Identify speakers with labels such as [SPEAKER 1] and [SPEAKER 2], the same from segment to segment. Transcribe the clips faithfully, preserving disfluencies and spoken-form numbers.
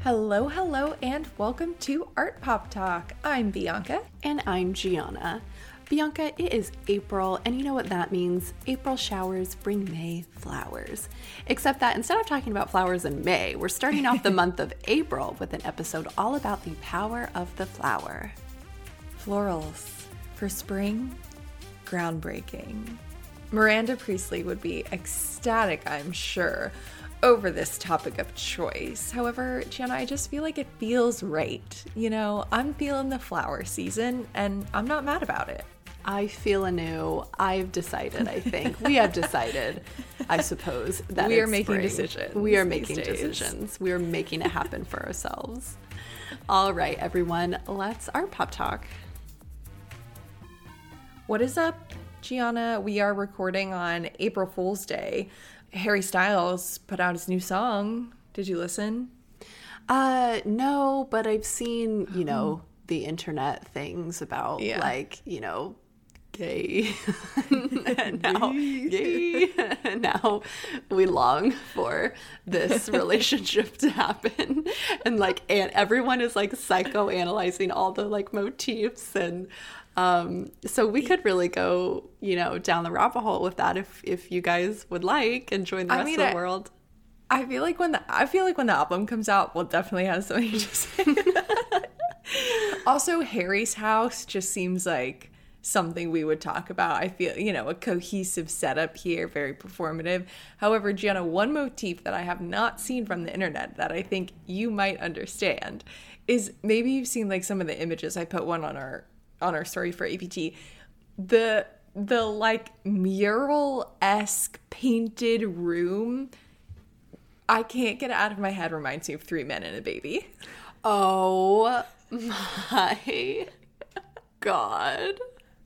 [SPEAKER 1] Hello, hello, and welcome to Art Pop Talk. I'm Bianca.
[SPEAKER 2] And I'm Gianna. Bianca, it is April, and you know what that means. April showers bring May flowers. Except that instead of talking about flowers in May, we're starting off the month of April with an episode all about the power of the flower.
[SPEAKER 1] Florals for spring, groundbreaking. Miranda Priestley would be ecstatic, I'm sure, over this topic of choice. However, Gianna, I just feel like it feels right. You know, I'm feeling the flower season, and I'm not mad about it.
[SPEAKER 2] I feel anew. I've decided, I think. We have decided, I suppose, that
[SPEAKER 1] we are
[SPEAKER 2] it's
[SPEAKER 1] making
[SPEAKER 2] spring.
[SPEAKER 1] decisions.
[SPEAKER 2] We are making
[SPEAKER 1] days.
[SPEAKER 2] decisions. We are making it happen for ourselves. All right, everyone, let's Art Pop Talk.
[SPEAKER 1] What is up, Gianna? We are recording on April Fool's Day. Harry Styles put out his new song. Did you listen?
[SPEAKER 2] Uh, no, but I've seen, you know, the internet things about,
[SPEAKER 1] Yeah.
[SPEAKER 2] like, you know, gay. and now, gay. And now we long for this relationship to happen. And, like, and everyone is, like, psychoanalyzing all the, like, motifs. And um, so we could really go, you know, down the rabbit hole with that if, if you guys would like and join the
[SPEAKER 1] I
[SPEAKER 2] rest
[SPEAKER 1] mean,
[SPEAKER 2] of the
[SPEAKER 1] I-
[SPEAKER 2] world.
[SPEAKER 1] I feel like when the I feel like when the album comes out, we'll definitely have something to say. Also, Harry's house just seems like something we would talk about. I feel, you know, a cohesive setup here, very performative. However, Gianna, one motif that I have not seen from the internet that I think you might understand is, maybe you've seen like some of the images. I put one on our on our story for A P T. The the like mural-esque painted room, I can't get it out of my head, reminds me of Three Men and a Baby.
[SPEAKER 2] Oh my God.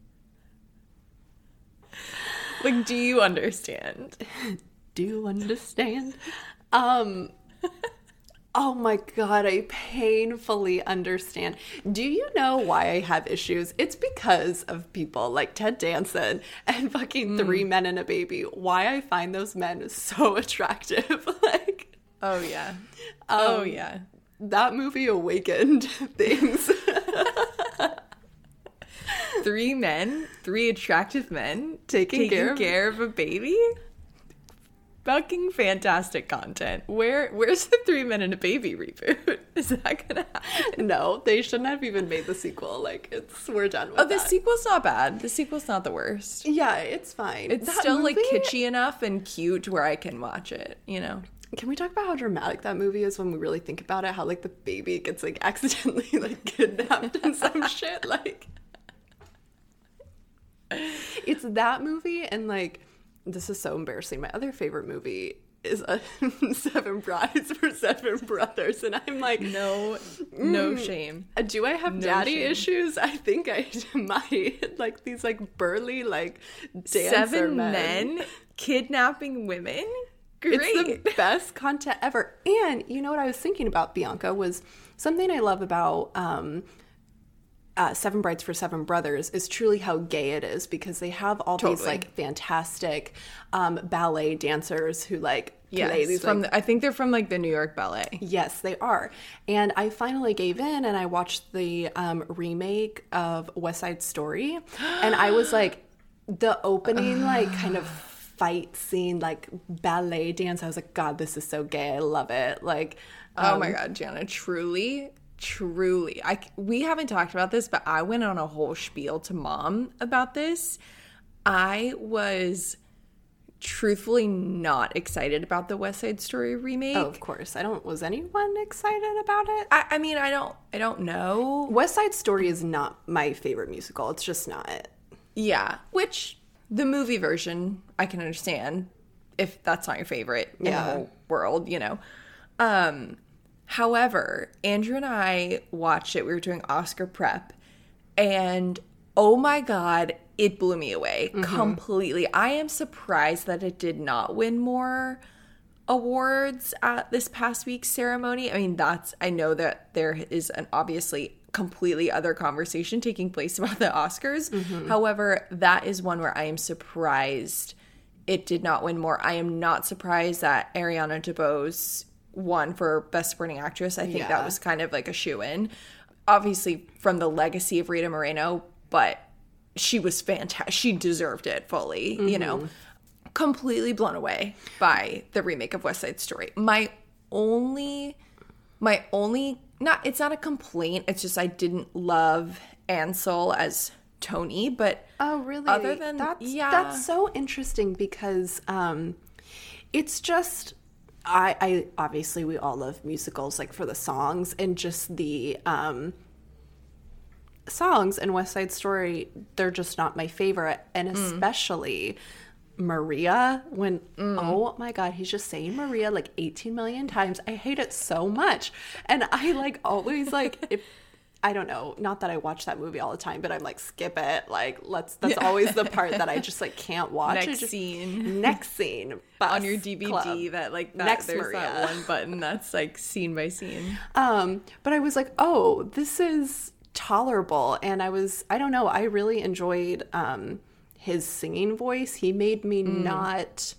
[SPEAKER 1] Like, do you understand?
[SPEAKER 2] Do you understand? Um, oh my God, I painfully understand. Do you know why I have issues? It's because of people like Ted Danson and fucking Three Men and a Baby. Why I find those men so attractive. Like,
[SPEAKER 1] Oh, yeah.
[SPEAKER 2] um,
[SPEAKER 1] Oh, yeah.
[SPEAKER 2] that movie awakened things.
[SPEAKER 1] Three men, three attractive men
[SPEAKER 2] Taking
[SPEAKER 1] taking
[SPEAKER 2] care
[SPEAKER 1] care,
[SPEAKER 2] of-
[SPEAKER 1] of a baby? Fucking fantastic content. Where Where's the Three Men and a Baby reboot? Is that gonna happen?
[SPEAKER 2] No, they shouldn't have even made the sequel. Like, it's, we're done with
[SPEAKER 1] Oh, the
[SPEAKER 2] that.
[SPEAKER 1] sequel's not bad. The sequel's not the worst.
[SPEAKER 2] Yeah, it's fine.
[SPEAKER 1] It's
[SPEAKER 2] That
[SPEAKER 1] still like
[SPEAKER 2] movie-
[SPEAKER 1] kitschy enough and cute where I can watch it, you know?
[SPEAKER 2] Can we talk about how dramatic that movie is when we really think about it? How, like, the baby gets, like, accidentally, like, kidnapped and some shit. Like, it's that movie, and, like, this is so embarrassing. My other favorite movie is uh, Seven Brides for Seven Brothers, and I'm like,
[SPEAKER 1] No, no shame.
[SPEAKER 2] uh, do I have
[SPEAKER 1] No
[SPEAKER 2] daddy
[SPEAKER 1] shame.
[SPEAKER 2] issues? I think I might. Like, these, like, burly, like, dancer
[SPEAKER 1] Seven
[SPEAKER 2] men.
[SPEAKER 1] men kidnapping women? Great.
[SPEAKER 2] It's the best content ever. And you know what I was thinking about, Bianca, was something I love about um, uh, Seven Brides for Seven Brothers is truly how gay it is, because they have all these,
[SPEAKER 1] Totally.
[SPEAKER 2] like, fantastic um, ballet dancers who, like, play
[SPEAKER 1] Yes,
[SPEAKER 2] these,
[SPEAKER 1] from
[SPEAKER 2] like,
[SPEAKER 1] the, I think they're from like the New York Ballet.
[SPEAKER 2] yes, they are. And I finally gave in and I watched the um, remake of West Side Story. And I was like, the opening, like, kind of fight scene, like, ballet dance, I was like, God, this is so gay. I love it. Like,
[SPEAKER 1] Oh
[SPEAKER 2] um,
[SPEAKER 1] my God, Gianna, truly, truly. I, we haven't talked about this, but I went on a whole spiel to Mom about this. I was truthfully not excited about the West Side Story remake.
[SPEAKER 2] oh, of course. I don't, was anyone excited about it?
[SPEAKER 1] I, I mean, I don't, I don't know.
[SPEAKER 2] West Side Story is not my favorite musical. It's just not it.
[SPEAKER 1] Yeah, which the movie version I can understand if that's not your favorite in
[SPEAKER 2] Yeah.
[SPEAKER 1] the whole world, you know. Um, however, Andrew and I watched it. We were doing Oscar prep, and oh my God, it blew me away completely. I am surprised that it did not win more awards at this past week's ceremony. I mean, that's, I know that there is an obviously completely other conversation taking place about the Oscars. Mm-hmm. However, that is one where I am surprised it did not win more. I am not surprised that Ariana DeBose won for Best Supporting Actress. I think
[SPEAKER 2] Yeah.
[SPEAKER 1] that was kind of like a shoo-in. Obviously from the legacy of Rita Moreno, but she was fantastic. She deserved it fully, mm-hmm. you know. Completely blown away by the remake of West Side Story. My only, my only, not, it's not a complaint. It's just I didn't love Ansel as Tony, but
[SPEAKER 2] oh really?
[SPEAKER 1] Other than
[SPEAKER 2] that's
[SPEAKER 1] yeah,
[SPEAKER 2] that's so interesting because um, it's just I, I obviously we all love musicals like for the songs and just the um, songs in West Side Story. They're just not my favorite, and especially. Mm. Maria when mm. oh my god, he's just saying Maria like eighteen million times. I hate it so much, and I like always like if I don't know, not that I watch that movie all the time, but I'm like skip it, like let's that's yeah. always the part that I just like can't watch.
[SPEAKER 1] Next
[SPEAKER 2] just,
[SPEAKER 1] scene
[SPEAKER 2] next scene
[SPEAKER 1] on your D V D club. That like that,
[SPEAKER 2] next
[SPEAKER 1] there's
[SPEAKER 2] Maria.
[SPEAKER 1] that one button that's like scene by scene.
[SPEAKER 2] Um, but I was like, oh, this is tolerable, and I was I don't know, I really enjoyed um. his singing voice. He made me mm. not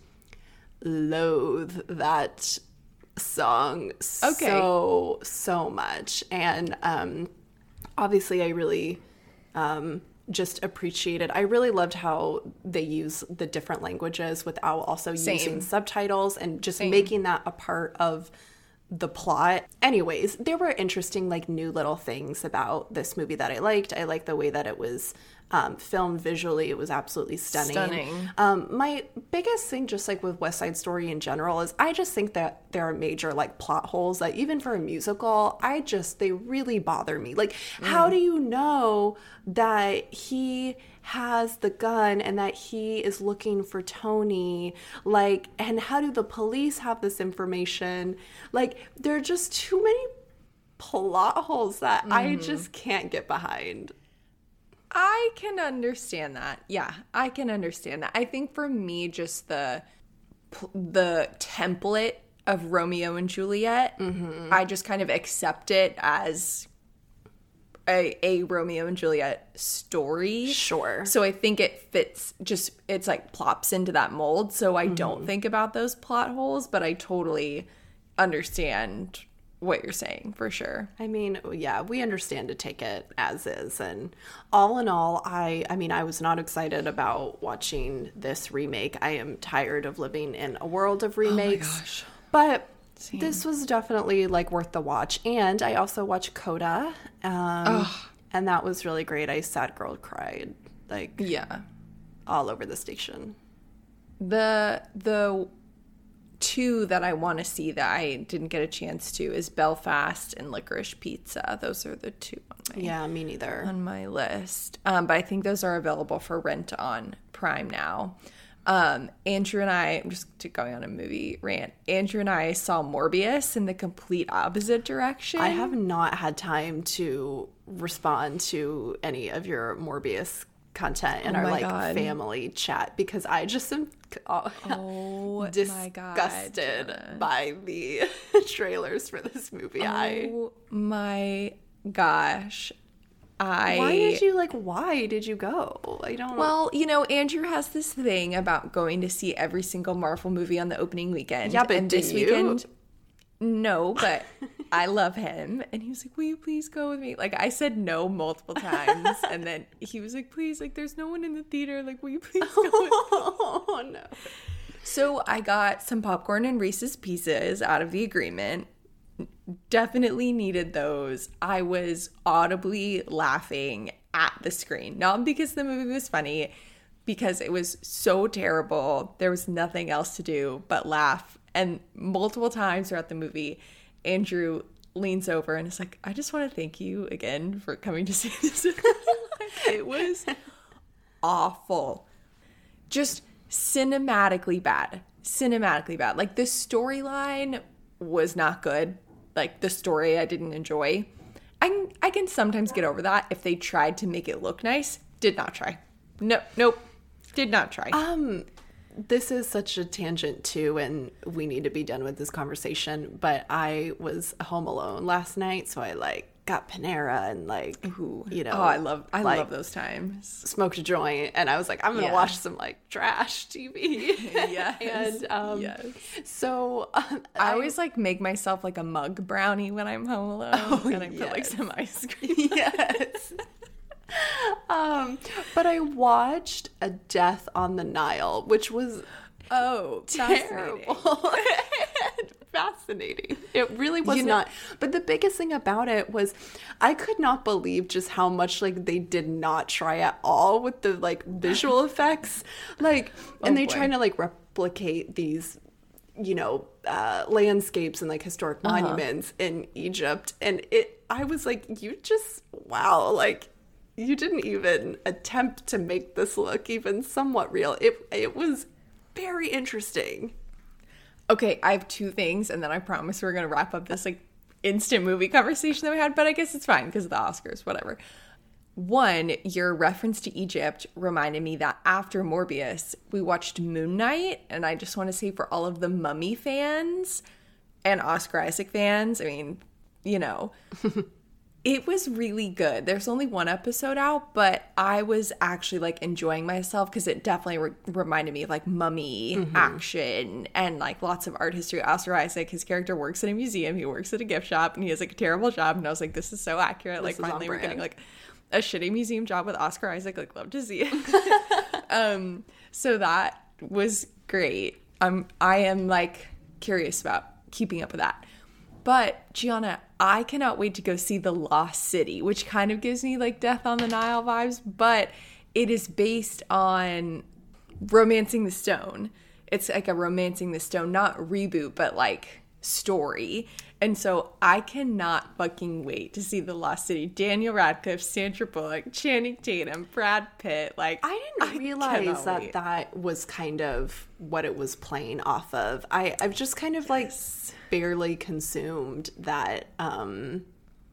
[SPEAKER 2] loathe that song okay. so, so much. And um, obviously I really um, just appreciated, I really loved how they use the different languages without also Same. using subtitles and just Same. making that a part of the plot. Anyways, there were interesting like new little things about this movie that I liked. I liked the way that it was um, filmed visually. It was absolutely stunning.
[SPEAKER 1] Stunning.
[SPEAKER 2] Um, my biggest thing just like with West Side Story in general is I just think that there are major like plot holes that even for a musical, I just, they really bother me. Like, mm. how do you know that he has the gun and that he is looking for Tony? Like, and how do the police have this information? Like, there are just too many plot holes that mm. I just can't get behind.
[SPEAKER 1] I can understand that. Yeah, I can understand that. I think for me, just the the template of Romeo and Juliet, mm-hmm. I just kind of accept it as a, a Romeo and Juliet story.
[SPEAKER 2] Sure.
[SPEAKER 1] So I think it fits, just, it's like plops into that mold. So I mm-hmm. don't think about those plot holes, but I totally understand what you're saying for sure.
[SPEAKER 2] I mean, yeah, we understand to take it as is. And all in all, I I mean, I was not excited about watching this remake. I am tired of living in a world of remakes.
[SPEAKER 1] Oh my gosh.
[SPEAKER 2] But
[SPEAKER 1] Same.
[SPEAKER 2] This was definitely like worth the watch. And I also watched Coda. Um, and that was really great. I sad girl cried like
[SPEAKER 1] yeah,
[SPEAKER 2] all over the station.
[SPEAKER 1] The the two that I want to see that I didn't get a chance to is Belfast and Licorice Pizza. Those are the two on my,
[SPEAKER 2] yeah, me neither.
[SPEAKER 1] on my list. Um, but I think those are available for rent on Prime now. Um, Andrew and I, I'm just going on a movie rant. Andrew and I saw Morbius in the complete opposite direction.
[SPEAKER 2] I have not had time to respond to any of your Morbius content in oh our like God. family chat because I just am oh,
[SPEAKER 1] oh
[SPEAKER 2] disgusted
[SPEAKER 1] my
[SPEAKER 2] by the trailers for this movie.
[SPEAKER 1] Oh
[SPEAKER 2] I
[SPEAKER 1] my gosh. I
[SPEAKER 2] Why did you like why did you go? I don't
[SPEAKER 1] Well, you know, Andrew has this thing about going to see every single Marvel movie on the opening weekend.
[SPEAKER 2] Yeah, but
[SPEAKER 1] and
[SPEAKER 2] do
[SPEAKER 1] this
[SPEAKER 2] you?
[SPEAKER 1] weekend no, but I love him. And he was like, will you please go with me? Like, I said no multiple times. And then he was like, please, like, there's no one in the theater. Like, will you please go with me?
[SPEAKER 2] Oh, no.
[SPEAKER 1] So I got some popcorn and Reese's Pieces out of the agreement. Definitely needed those. I was audibly laughing at the screen. Not because the movie was funny, because it was so terrible. There was nothing else to do but laugh. And multiple times throughout the movie, Andrew leans over and is like, I just want to thank you again for coming to see this. It was awful. Just cinematically bad. Cinematically bad. Like, the storyline was not good. Like, the story I didn't enjoy. I can, I can sometimes get over that if they tried to make it look nice. Did not try. No, nope. Did not try.
[SPEAKER 2] Um... This is such a tangent too, and we need to be done with this conversation, but I was home alone last night, so I like got Panera and like,
[SPEAKER 1] Ooh.
[SPEAKER 2] you know.
[SPEAKER 1] Oh, I love I
[SPEAKER 2] like,
[SPEAKER 1] love those times.
[SPEAKER 2] Smoked a joint, and I was like, I'm gonna
[SPEAKER 1] Yeah.
[SPEAKER 2] watch some like trash T V.
[SPEAKER 1] Yes.
[SPEAKER 2] and um,
[SPEAKER 1] Yes.
[SPEAKER 2] so um,
[SPEAKER 1] I always like make myself like a mug brownie when I'm home alone,
[SPEAKER 2] Oh,
[SPEAKER 1] and I put like
[SPEAKER 2] yes.
[SPEAKER 1] some ice cream.
[SPEAKER 2] yes. um, but I watched A Death on the Nile, which was
[SPEAKER 1] Oh,
[SPEAKER 2] terrible. and fascinating. It really was
[SPEAKER 1] You know-
[SPEAKER 2] not. But the biggest thing about it was I could not believe just how much like they did not try at all with the like visual effects. Like and
[SPEAKER 1] Oh,
[SPEAKER 2] they
[SPEAKER 1] boy.
[SPEAKER 2] trying to like replicate these you know, uh, landscapes and like historic
[SPEAKER 1] Uh-huh.
[SPEAKER 2] monuments in Egypt. And it, I was like, you just, wow, like you didn't even attempt to make this look even somewhat real. It, it was very interesting.
[SPEAKER 1] Okay, I have two things, and then I promise we're gonna wrap up this like instant movie conversation that we had. But I guess it's fine because of the Oscars, whatever. One, your reference to Egypt reminded me that after Morbius, we watched Moon Knight, and I just want to say for all of the Mummy fans and Oscar Isaac fans, I mean, you know, it was really good. There's only one episode out, but I was actually like enjoying myself because it definitely re- reminded me of like mummy
[SPEAKER 2] Mm-hmm.
[SPEAKER 1] action and like lots of art history. Oscar Isaac, his character works in a museum, he works at a gift shop, and he has like a terrible job. And I was like, this is so accurate. Like
[SPEAKER 2] is on
[SPEAKER 1] finally we're getting
[SPEAKER 2] brand.
[SPEAKER 1] like a shitty museum job with Oscar Isaac. Like, love to see it. um, so that was great. Um, I am like curious about keeping up with that. But Gianna, I cannot wait to go see The Lost City, which kind of gives me like Death on the Nile vibes, but it is based on Romancing the Stone. It's like a Romancing the Stone, not reboot, but like story. And so I cannot fucking wait to see The Lost City. Daniel Radcliffe, Sandra Bullock, Channing Tatum, Brad Pitt. Like,
[SPEAKER 2] I didn't realize
[SPEAKER 1] cannot
[SPEAKER 2] that
[SPEAKER 1] wait.
[SPEAKER 2] that was kind of what it was playing off of. I, I've just kind of like barely consumed that um,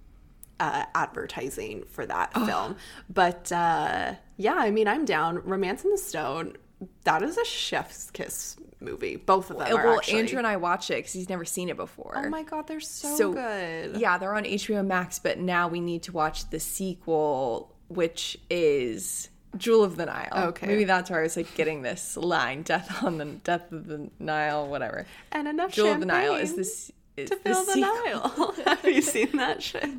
[SPEAKER 2] uh, advertising for that film. But uh, yeah, I mean, I'm down. Romance in the Stone, that is a chef's kiss movie. Both of them are
[SPEAKER 1] Well,
[SPEAKER 2] actually.
[SPEAKER 1] Andrew and I watch it because he's never seen it before.
[SPEAKER 2] Oh my God, they're so,
[SPEAKER 1] So,
[SPEAKER 2] good.
[SPEAKER 1] Yeah, they're on H B O Max, but now we need to watch the sequel, which is Jewel of the Nile.
[SPEAKER 2] Okay.
[SPEAKER 1] Maybe that's where I was like getting this line, Death on the Death of the Nile, whatever.
[SPEAKER 2] And enough
[SPEAKER 1] Jewel
[SPEAKER 2] champagne
[SPEAKER 1] of the Nile is this is
[SPEAKER 2] to fill the,
[SPEAKER 1] sequel.
[SPEAKER 2] Nile. Have you seen that shit?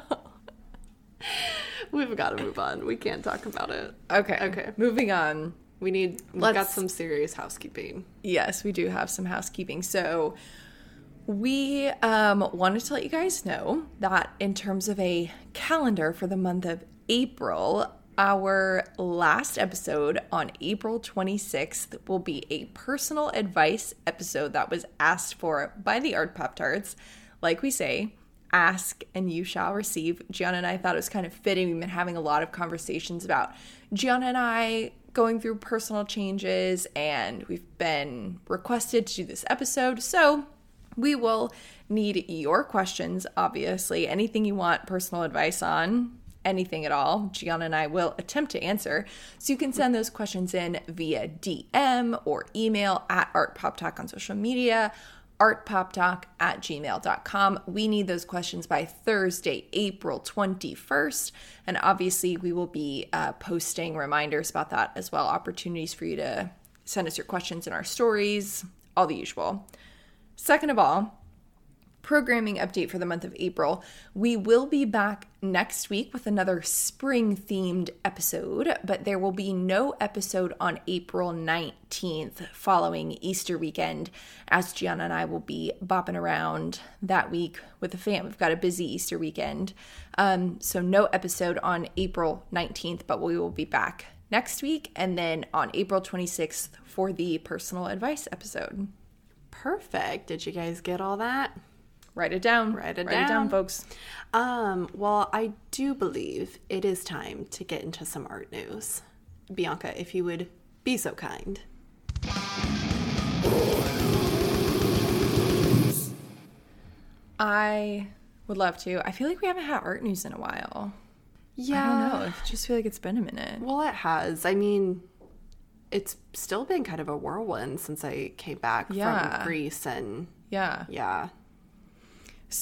[SPEAKER 2] We've got to move on. We can't talk about it.
[SPEAKER 1] Okay.
[SPEAKER 2] Okay.
[SPEAKER 1] Moving on.
[SPEAKER 2] We need, we've
[SPEAKER 1] Let's-
[SPEAKER 2] got some serious housekeeping.
[SPEAKER 1] Yes, we do have some housekeeping. So we um, wanted to let you guys know that in terms of a calendar for the month of April, our last episode on April twenty-sixth will be a personal advice episode that was asked for by the Art Pop Tarts. Like we say, ask and you shall receive. Gianna and I thought it was kind of fitting. We've been having a lot of conversations about Gianna and I going through personal changes, and we've been requested to do this episode. So we will need your questions, obviously. Anything you want personal advice on, anything at all, Gianna and I will attempt to answer. So you can send those questions in via D M or email at Art Pop Talk on social media, artpoptalk at gmail dot com. We need those questions by Thursday, April twenty-first. And obviously we will be uh, posting reminders about that as well. Opportunities for you to send us your questions in our stories, all the usual. Second of all, programming update for the month of April. We will be back next week with another spring themed episode, but there will be no episode on April nineteenth following Easter weekend, as Gianna and I will be bopping around that week with the fam. We've got a busy Easter weekend. Um, so no episode on April nineteenth, but we will be back next week, and then on April twenty-sixth for the personal advice episode.
[SPEAKER 2] Perfect. Did you guys get all that?
[SPEAKER 1] Write it down.
[SPEAKER 2] Write it
[SPEAKER 1] Write it down,
[SPEAKER 2] down.
[SPEAKER 1] folks.
[SPEAKER 2] Um, well, I do believe it is time to get into some art news. Bianca, if you would be so kind.
[SPEAKER 1] I would love to. I feel like we haven't had art news in a while.
[SPEAKER 2] Yeah.
[SPEAKER 1] I don't know. I just feel like it's been a minute.
[SPEAKER 2] Well, it has. I mean, it's still been kind of a whirlwind since I came back
[SPEAKER 1] Yeah.
[SPEAKER 2] from Greece, and
[SPEAKER 1] Yeah.
[SPEAKER 2] yeah.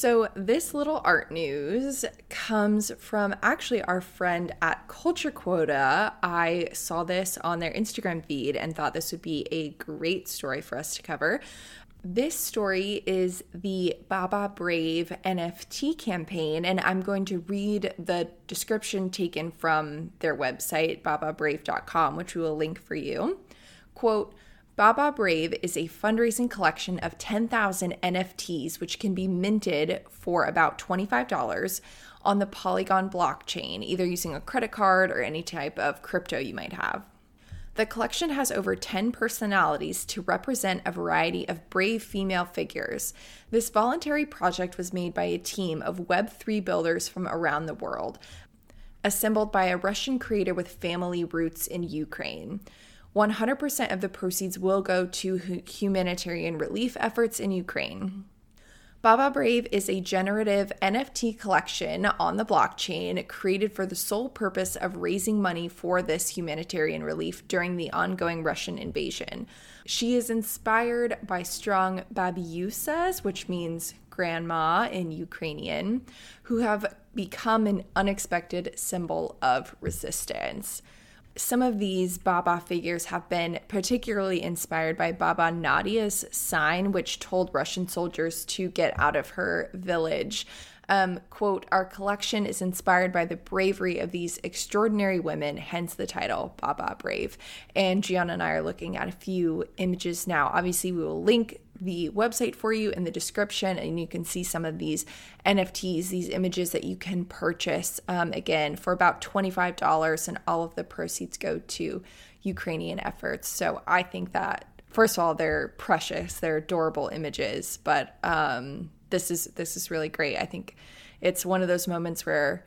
[SPEAKER 1] So this little art news comes from actually our friend at Culture Quota. I saw this on their Instagram feed and thought this would be a great story for us to cover. This story is the Baba Brave N F T campaign, and I'm going to read the description taken from their website, baba brave dot com, which we will link for you. Quote, Baba Brave is a fundraising collection of ten thousand N F Ts, which can be minted for about twenty-five dollars on the Polygon blockchain, either using a credit card or any type of crypto you might have. The collection has over ten personalities to represent a variety of brave female figures. This voluntary project was made by a team of Web three builders from around the world, assembled by a Russian creator with family roots in Ukraine. one hundred percent of the proceeds will go to humanitarian relief efforts in Ukraine. Baba Brave is a generative N F T collection on the blockchain created for the sole purpose of raising money for this humanitarian relief during the ongoing Russian invasion. She is inspired by strong babyusas, which means grandma in Ukrainian, who have become an unexpected symbol of resistance. Some of these Baba figures have been particularly inspired by Baba Nadia's sign, which told Russian soldiers to get out of her village. Um, quote, our collection is inspired by the bravery of these extraordinary women, hence the title, Baba Brave. And Gianna and I are looking at a few images now. Obviously, we will link the website for you in the description, and you can see some of these N F Ts, these images that you can purchase, um, again, for about twenty-five dollars, and all of the proceeds go to Ukrainian efforts. So I think that, first of all, they're precious, they're adorable images, but um, this is this is really great. I think it's one of those moments where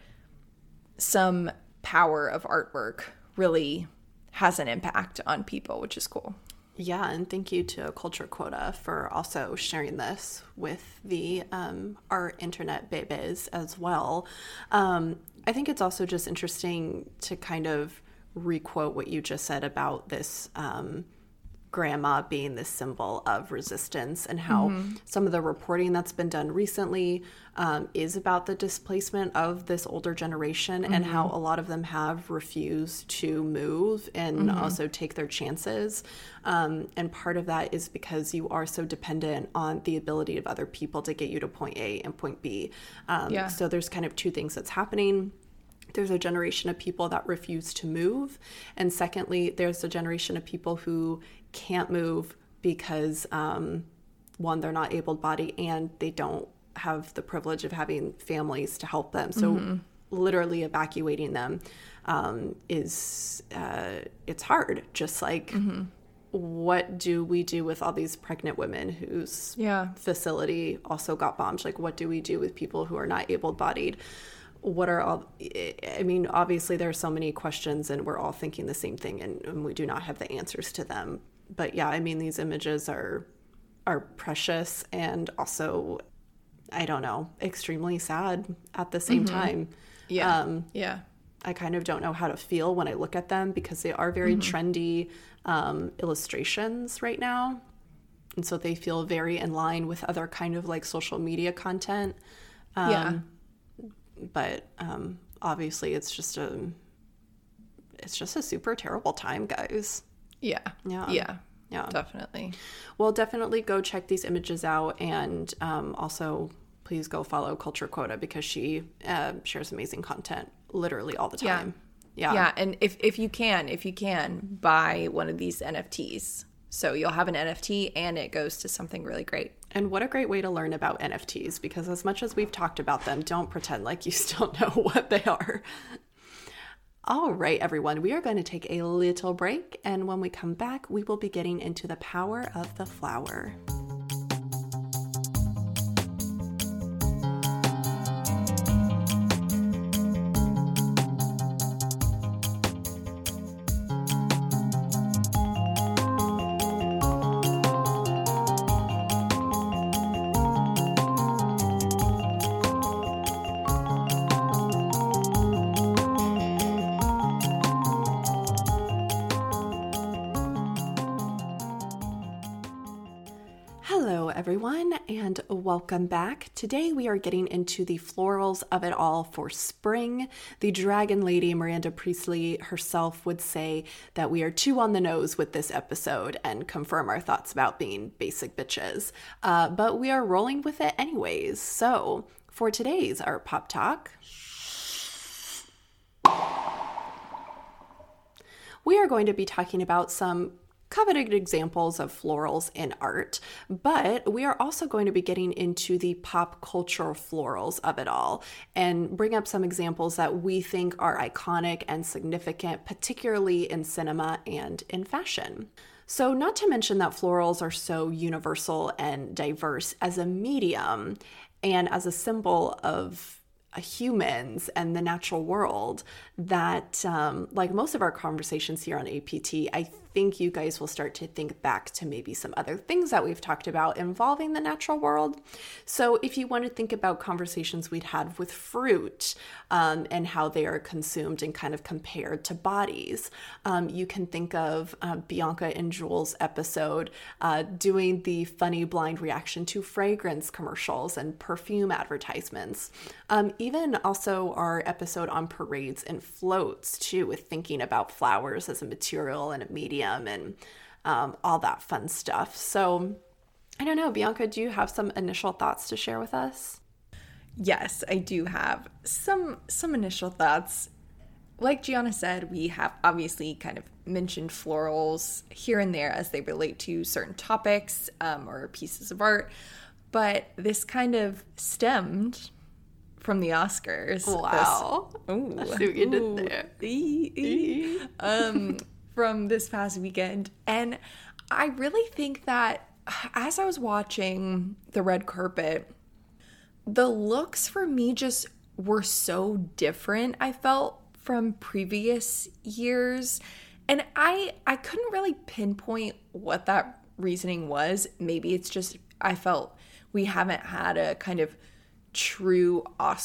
[SPEAKER 1] some power of artwork really has an impact on people, which is cool.
[SPEAKER 2] Yeah, and thank you to Culture Quota for also sharing this with the um, our internet babies as well. Um, I think it's also just interesting to kind of requote what you just said about this um, grandma being this symbol of resistance, and how mm-hmm. some of the reporting that's been done recently um, is about the displacement of this older generation, mm-hmm. and how a lot of them have refused to move and mm-hmm. also take their chances. Um, and part of that is because you are so dependent on the ability of other people to get you to point A and point B. Um, yeah. So there's kind of two things that's happening. There's a generation of people that refuse to move. And secondly, there's a generation of people who can't move because, um, one, they're not able-bodied, and they don't have the privilege of having families to help them. So mm-hmm. literally evacuating them um, is, uh, it's hard. Just like, mm-hmm. what do we do with all these pregnant women whose yeah. facility also got bombed? Like, what do we do with people who are not able-bodied? What are all, I mean, obviously there are so many questions, and we're all thinking the same thing, and, and we do not have the answers to them. But yeah, I mean, these images are, are precious, and also, I don't know, extremely sad at the same mm-hmm. time.
[SPEAKER 1] Yeah.
[SPEAKER 2] Um,
[SPEAKER 1] yeah.
[SPEAKER 2] I kind of don't know how to feel when I look at them, because they are very mm-hmm. trendy um, illustrations right now. And so they feel very in line with other kind of like social media content. Um, yeah. But um, obviously it's just a, it's just a super terrible time, guys.
[SPEAKER 1] Yeah.
[SPEAKER 2] Yeah.
[SPEAKER 1] Yeah.
[SPEAKER 2] Yeah.
[SPEAKER 1] Definitely.
[SPEAKER 2] Well, definitely go check these images out, and um, also please go follow Culture Quota, because she uh, shares amazing content literally all the time.
[SPEAKER 1] Yeah.
[SPEAKER 2] Yeah.
[SPEAKER 1] Yeah. And if, if you can, if you can, buy one of these N F Ts. So you'll have an N F T and it goes to something really great.
[SPEAKER 2] And what a great way to learn about N F Ts, because as much as we've talked about them, don't pretend like you still know what they are. All right, everyone, we are going to take a little break. And when we come back, we will be getting into the power of the flower. everyone, and welcome back. Today we are getting into the florals of it all for spring. The Dragon Lady, Miranda Priestley herself, would say that we are too on the nose with this episode and confirm our thoughts about being basic bitches. Uh, but we are rolling with it anyways. So for today's Art Pop Talk, we are going to be talking about some coveted examples of florals in art, but we are also going to be getting into the pop culture florals of it all and bring up some examples that we think are iconic and significant, particularly in cinema and in fashion. So not to mention that florals are so universal and diverse as a medium and as a symbol of humans and the natural world that, um, like most of our conversations here on A P T, I think you guys will start to think back to maybe some other things that we've talked about involving the natural world. So if you want to think about conversations we'd had with fruit um, and how they are consumed and kind of compared to bodies, um, you can think of uh, Bianca and Jules' episode uh, doing the funny blind reaction to fragrance commercials and perfume advertisements. Um, even also our episode on parades and floats too, with thinking about flowers as a material and a medium and um, all that fun stuff. So I don't know, Bianca, do you have some initial thoughts to share with us?
[SPEAKER 1] Yes, I do have some some initial thoughts. Like Gianna said, we have obviously kind of mentioned florals here and there as they relate to certain topics um, or pieces of art, but this kind of stemmed from the Oscars.
[SPEAKER 2] Wow.
[SPEAKER 1] This, ooh,
[SPEAKER 2] I see what you
[SPEAKER 1] ooh,
[SPEAKER 2] did there.
[SPEAKER 1] Ee, ee, um, from this past weekend. And I really think that as I was watching the red carpet, the looks for me just were so different, I felt, from previous years. And I I couldn't really pinpoint what that reasoning was. Maybe it's just I felt we haven't had a kind of true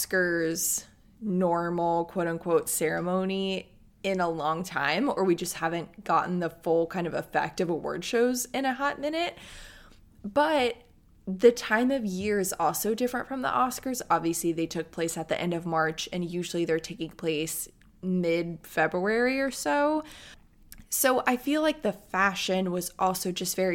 [SPEAKER 1] Oscars normal quote unquote ceremony in a long time, or we just haven't gotten the full kind of effect of award shows in a hot minute. But the time of year is also different from the Oscars. Obviously, they took place at the end of March, and usually they're taking place mid-February or so. So I feel like the fashion was also just very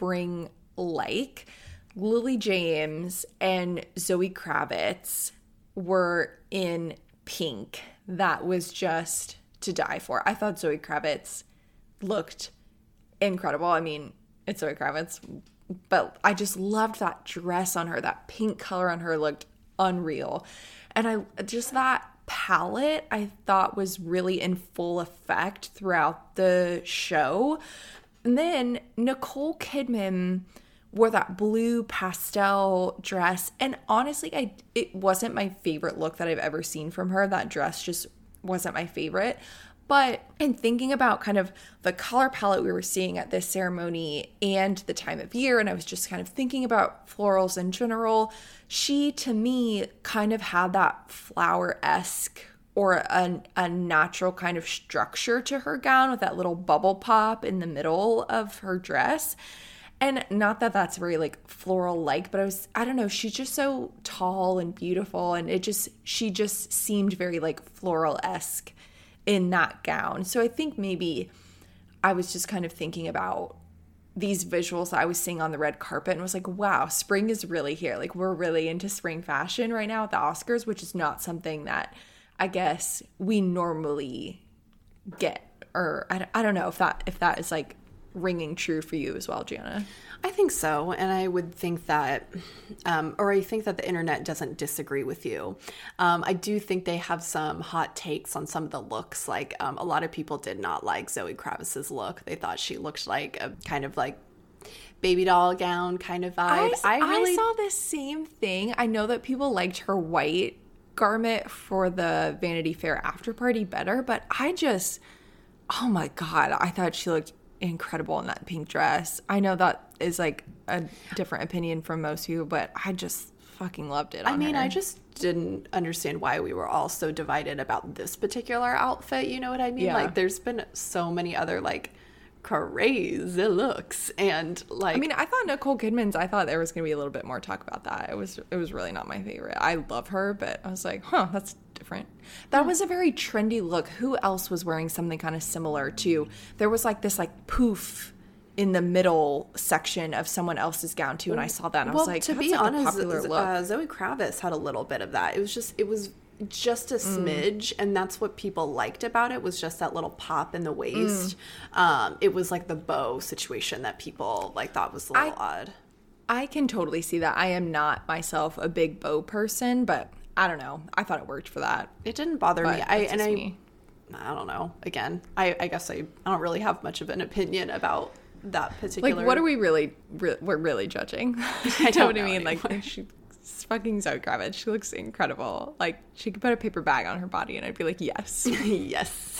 [SPEAKER 1] spring-like. Lily James and Zoe Kravitz were in pink. That was just to die for. I thought Zoe Kravitz looked incredible. I mean, it's Zoe Kravitz, but I just loved that dress on her. That pink color on her looked unreal. And I just that palette I thought was really in full effect throughout the show. And then Nicole Kidman wore that blue pastel dress, and honestly, I it wasn't my favorite look that I've ever seen from her. That dress just wasn't my favorite. But in thinking about kind of the color palette we were seeing at this ceremony and the time of year, and I was just kind of thinking about florals in general, she, to me, kind of had that flower-esque or a, a natural kind of structure to her gown with that little bubble pop in the middle of her dress. And not that that's very like floral like, but I was, I don't know, she's just so tall and beautiful, and it just, she just seemed very like floral-esque in that gown. So I think maybe I was just kind of thinking about these visuals that I was seeing on the red carpet and was like, wow, spring is really here. Like, we're really into spring fashion right now at the Oscars, which is not something that I guess we normally get. Or I, I don't know if that if that is like ringing true for you as well, Gianna.
[SPEAKER 2] I think so, and I would think that, um, or I think that the internet doesn't disagree with you. Um, I do think they have some hot takes on some of the looks. Like um, a lot of people did not like Zoe Kravitz's look. They thought she looked like a kind of like baby doll gown kind of vibe.
[SPEAKER 1] I, I, really... I saw the same thing. I know that people liked her white garment for the Vanity Fair after party better, but I just, oh my God, I thought she looked incredible in that pink dress. I know that is like a different opinion from most people, but I just fucking loved it on
[SPEAKER 2] I mean,
[SPEAKER 1] her.
[SPEAKER 2] I just didn't understand why we were all so divided about this particular outfit. You know what I mean?
[SPEAKER 1] Yeah.
[SPEAKER 2] Like, there's been so many other like crazy looks. And like,
[SPEAKER 1] I mean, I thought Nicole Kidman's, I thought there was going to be a little bit more talk about that. It was, it was really not my favorite. I love her, but I was like, huh, that's different. That was a very trendy look. Who else was wearing something kind of similar to, there was like this like poof in the middle section of someone else's gown too, and I saw that and I was
[SPEAKER 2] well,
[SPEAKER 1] like,
[SPEAKER 2] to
[SPEAKER 1] that's
[SPEAKER 2] be
[SPEAKER 1] like
[SPEAKER 2] honest,
[SPEAKER 1] a popular look.
[SPEAKER 2] Uh, Zoe Kravitz had a little bit of that. It was just, it was just a smidge, mm. and that's what people liked about it, was just that little pop in the waist. Mm. Um, it was like the bow situation that people like thought was a little
[SPEAKER 1] I,
[SPEAKER 2] odd.
[SPEAKER 1] I can totally see that. I am not myself a big bow person, but I don't know. I thought it worked for that.
[SPEAKER 2] It didn't bother me. I and I,
[SPEAKER 1] me.
[SPEAKER 2] I don't know. Again, I, I guess I, I don't really have much of an opinion about that particular.
[SPEAKER 1] Like, what are we really? Re- we're really judging.
[SPEAKER 2] I
[SPEAKER 1] know what I
[SPEAKER 2] know
[SPEAKER 1] mean.
[SPEAKER 2] anymore.
[SPEAKER 1] Like, she's fucking Zoe Kravitz. She looks incredible. Like, she could put a paper bag on her body, and I'd be like, yes,
[SPEAKER 2] yes.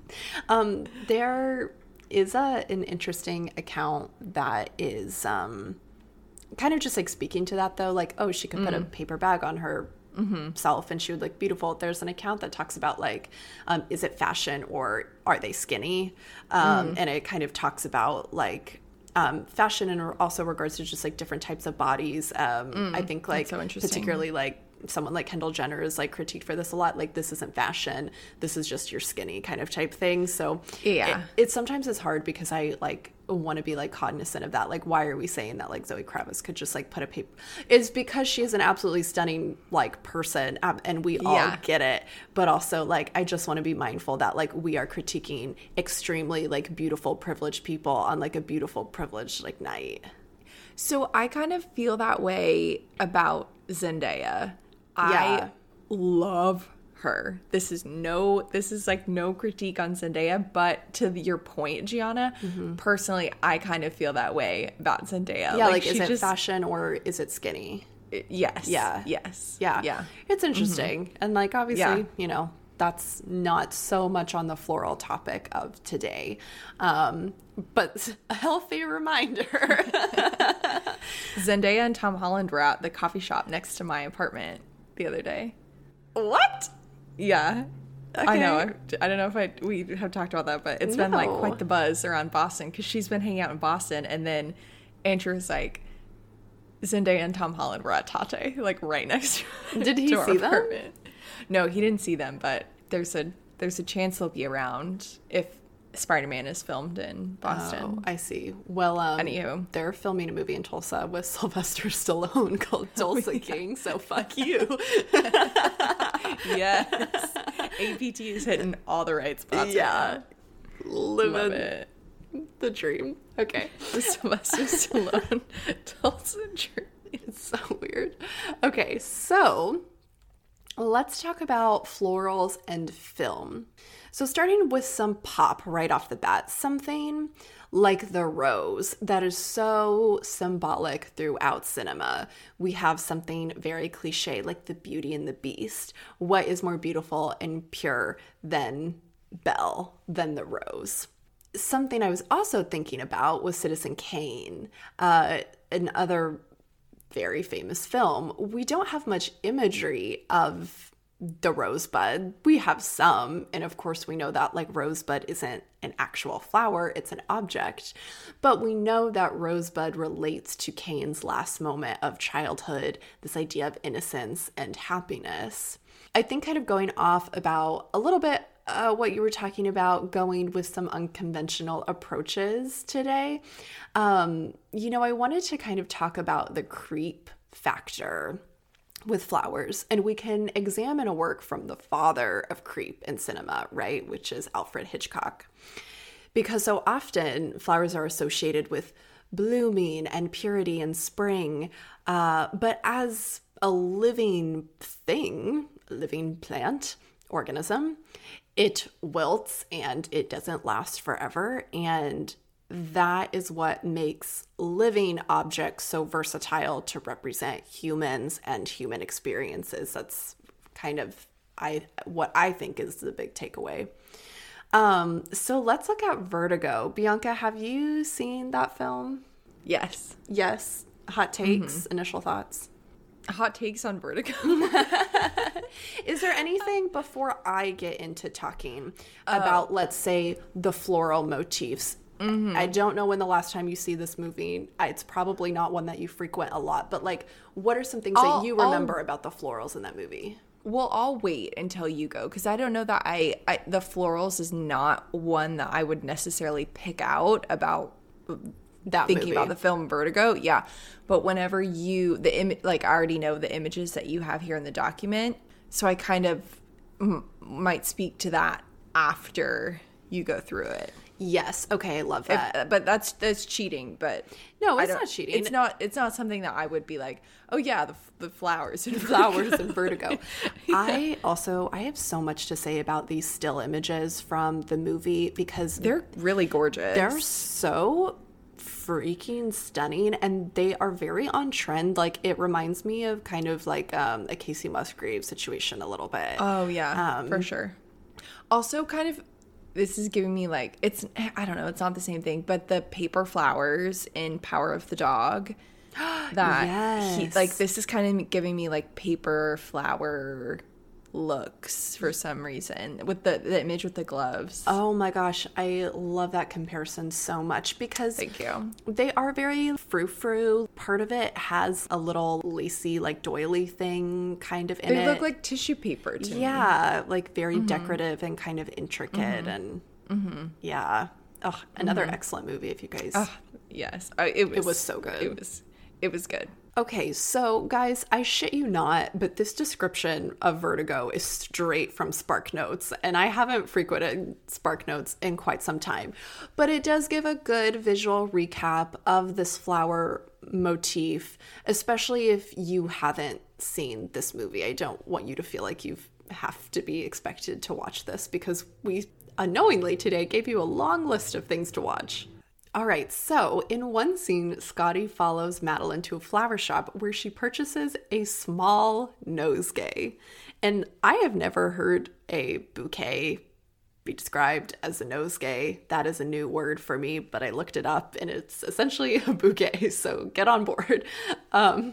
[SPEAKER 2] um, there is a an interesting account that is um, kind of just like speaking to that though. Like, oh, she could put mm. a paper bag on her. Mm-hmm. self and she would look beautiful. There's an account that talks about like um is it fashion or are they skinny, um mm. and it kind of talks about like um fashion and also regards to just like different types of bodies. um mm, I think like so particularly like someone like Kendall Jenner is like critiqued for this a lot, like this isn't fashion, this is just your skinny kind of type thing. So
[SPEAKER 1] yeah,
[SPEAKER 2] it, it sometimes is hard because I like want to be like cognizant of that. Like, why are we saying that like Zoe Kravitz could just like put a paper? It's because she is an absolutely stunning like person, um, and we all yeah. get it. But also like I just want to be mindful that like we are critiquing extremely like beautiful privileged people on like a beautiful privileged like night.
[SPEAKER 1] So I kind of feel that way about Zendaya.
[SPEAKER 2] Yeah.
[SPEAKER 1] I love her. This is no, this is like no critique on Zendaya, but to your point, Gianna, mm-hmm. personally, I kind of feel that way about Zendaya.
[SPEAKER 2] Yeah, like, like is it just, fashion or is it skinny?
[SPEAKER 1] Yes.
[SPEAKER 2] Yeah.
[SPEAKER 1] Yes.
[SPEAKER 2] Yeah.
[SPEAKER 1] Yeah.
[SPEAKER 2] It's interesting. Mm-hmm. And like, obviously,
[SPEAKER 1] yeah.
[SPEAKER 2] you know, that's not so much on the floral topic of today. Um, but a healthy reminder.
[SPEAKER 1] Zendaya and Tom Holland were at the coffee shop next to my apartment the other day.
[SPEAKER 2] What?
[SPEAKER 1] Yeah.
[SPEAKER 2] Okay.
[SPEAKER 1] I know. I, I don't know if I we have talked about that, but it's no. been like quite the buzz around Boston because she's been hanging out in Boston, and then Andrew was like, Zendaya and Tom Holland were at Tate, like right next to
[SPEAKER 2] Did he
[SPEAKER 1] to
[SPEAKER 2] see them?
[SPEAKER 1] Apartment. No, he didn't see them, but there's a there's a chance they'll be around if Spider-Man is filmed in Boston.
[SPEAKER 2] Oh, I see. Well, um,
[SPEAKER 1] Anywho.
[SPEAKER 2] they're filming a movie in Tulsa with Sylvester Stallone called Tulsa oh, yeah. King, so fuck you.
[SPEAKER 1] Yes. A P T is hitting all the right spots.
[SPEAKER 2] Yeah.
[SPEAKER 1] Living
[SPEAKER 2] Love it. The dream. Okay.
[SPEAKER 1] The Sylvester Stallone Tulsa dream.
[SPEAKER 2] It's so weird. Okay, so let's talk about florals and film. So starting with some pop right off the bat, something like the rose that is so symbolic throughout cinema. We have something very cliche like the Beauty and the Beast. What is more beautiful and pure than Belle, than the rose? Something I was also thinking about was Citizen Kane, uh, another very famous film. We don't have much imagery of the rosebud. We have some, and of course we know that like rosebud isn't an actual flower, it's an object, but we know that rosebud relates to Kane's last moment of childhood, this idea of innocence and happiness. I think kind of going off about a little bit uh, what you were talking about, going with some unconventional approaches today, um, you know, I wanted to kind of talk about the creep factor with flowers, and we can examine a work from the father of creep in cinema, right, which is Alfred Hitchcock. Because so often flowers are associated with blooming and purity and spring, uh, but as a living thing, living plant, organism, it wilts and it doesn't last forever, and that is what makes living objects so versatile to represent humans and human experiences. That's kind of I what I think is the big takeaway. Um, so let's look at Vertigo. Bianca, have you seen that film?
[SPEAKER 1] Yes.
[SPEAKER 2] Yes. Hot takes, mm-hmm. Initial thoughts?
[SPEAKER 1] Hot takes on Vertigo.
[SPEAKER 2] Is there anything before I get into talking about, uh, let's say, the floral motifs Mm-hmm. I don't know when the last time you see this movie. It's probably not one that you frequent a lot, but like, what are some things I'll, that you remember I'll, about the florals in that movie?
[SPEAKER 1] Well, I'll wait until you go, because I don't know that I, I the florals is not one that I would necessarily pick out about that thinking movie. About the film Vertigo. Yeah, but whenever you the Im- like I already know the images that you have here in the document, so I kind of m- might speak to that after you go through it.
[SPEAKER 2] Yes. Okay. I love that.
[SPEAKER 1] If, but that's that's cheating. But
[SPEAKER 2] no, it's not cheating.
[SPEAKER 1] It's not. It's not something that I would be like, oh yeah, the the flowers and
[SPEAKER 2] flowers and Vertigo. Yeah. I also I have so much to say about these still images from the movie because
[SPEAKER 1] they're really gorgeous.
[SPEAKER 2] They're so freaking stunning, and they are very on trend. Like, it reminds me of kind of like um, a Casey Musgrave situation a little bit.
[SPEAKER 1] Oh yeah, um, for sure. Also, kind of. This is giving me like, it's, I don't know, it's not the same thing, but the paper flowers in Power of the Dog, that yes. he, like, this is kind of giving me like paper flower looks for some reason with the, the image with the gloves.
[SPEAKER 2] Oh my gosh, I love that comparison so much because
[SPEAKER 1] thank you.
[SPEAKER 2] They are very frou-frou. Part of it has a little lacy, like doily thing kind of in
[SPEAKER 1] they
[SPEAKER 2] it.
[SPEAKER 1] They look like tissue paper to
[SPEAKER 2] yeah,
[SPEAKER 1] me.
[SPEAKER 2] Yeah, like very mm-hmm. decorative and kind of intricate mm-hmm. and mm-hmm. yeah. Oh, another mm-hmm. excellent movie if you guys.
[SPEAKER 1] Oh, yes, uh, it was.
[SPEAKER 2] It was so good.
[SPEAKER 1] It was. It was good.
[SPEAKER 2] Okay, so guys, I shit you not, but this description of Vertigo is straight from SparkNotes, and I haven't frequented SparkNotes in quite some time, but it does give a good visual recap of this flower motif, especially if you haven't seen this movie. I don't want you to feel like you have to be expected to watch this because we unknowingly today gave you a long list of things to watch. All right, so in one scene, Scotty follows Madeline to a flower shop where she purchases a small nosegay. And I have never heard a bouquet be described as a nosegay. That is a new word for me, but I looked it up and it's essentially a bouquet, so get on board. Um,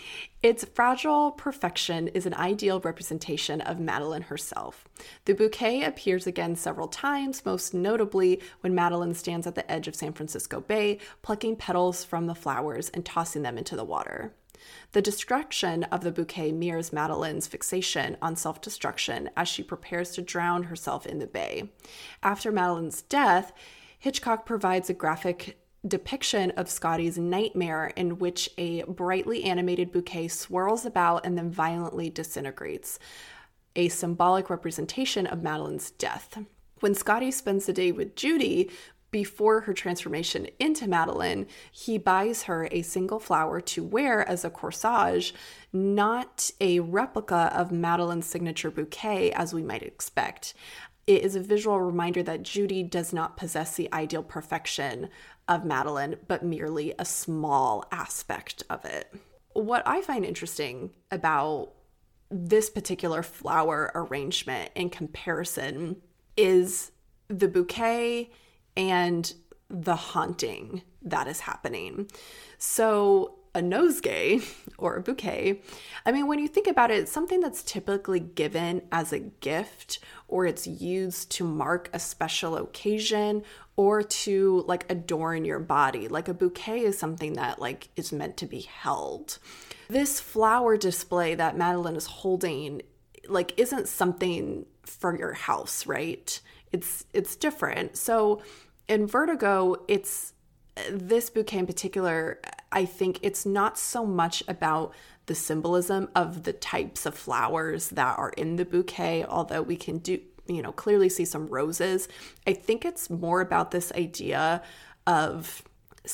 [SPEAKER 2] Its fragile perfection is an ideal representation of Madeline herself. The bouquet appears again several times, most notably when Madeline stands at the edge of San Francisco Bay, plucking petals from the flowers and tossing them into the water. The destruction of the bouquet mirrors Madeline's fixation on self-destruction as she prepares to drown herself in the bay. After Madeline's death, Hitchcock provides a graphic depiction of Scotty's nightmare in which a brightly animated bouquet swirls about and then violently disintegrates, a symbolic representation of Madeline's death. When Scotty spends the day with Judy before her transformation into Madeline, he buys her a single flower to wear as a corsage, not a replica of Madeline's signature bouquet as we might expect. It is a visual reminder that Judy does not possess the ideal perfection of Madeline, but merely a small aspect of it. What I find interesting about this particular flower arrangement in comparison is the bouquet and the haunting that is happening. So a nosegay or a bouquet, I mean, when you think about it, it's something that's typically given as a gift, or it's used to mark a special occasion or to like adorn your body. Like a bouquet is something that like is meant to be held. This flower display that Madeline is holding like isn't something for your house, right? It's it's different. So in Vertigo, it's this bouquet in particular, I think it's not so much about the symbolism of the types of flowers that are in the bouquet, although we can do, you know, clearly see some roses. I think it's more about this idea of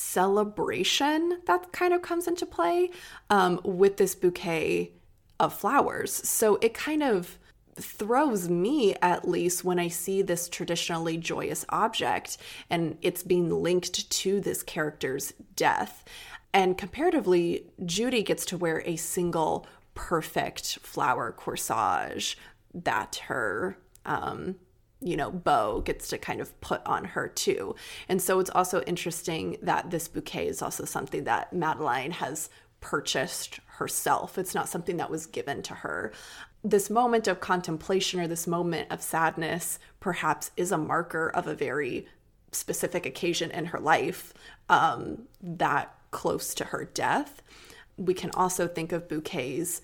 [SPEAKER 2] celebration that kind of comes into play um, with this bouquet of flowers. So it kind of throws me, at least, when I see this traditionally joyous object and it's being linked to this character's death. And comparatively, Judy gets to wear a single perfect flower corsage that her, um, you know, beau gets to kind of put on her too. And so it's also interesting that this bouquet is also something that Madeline has purchased herself. It's not something that was given to her. This moment of contemplation or this moment of sadness perhaps is a marker of a very specific occasion in her life um, that close to her death. We can also think of bouquets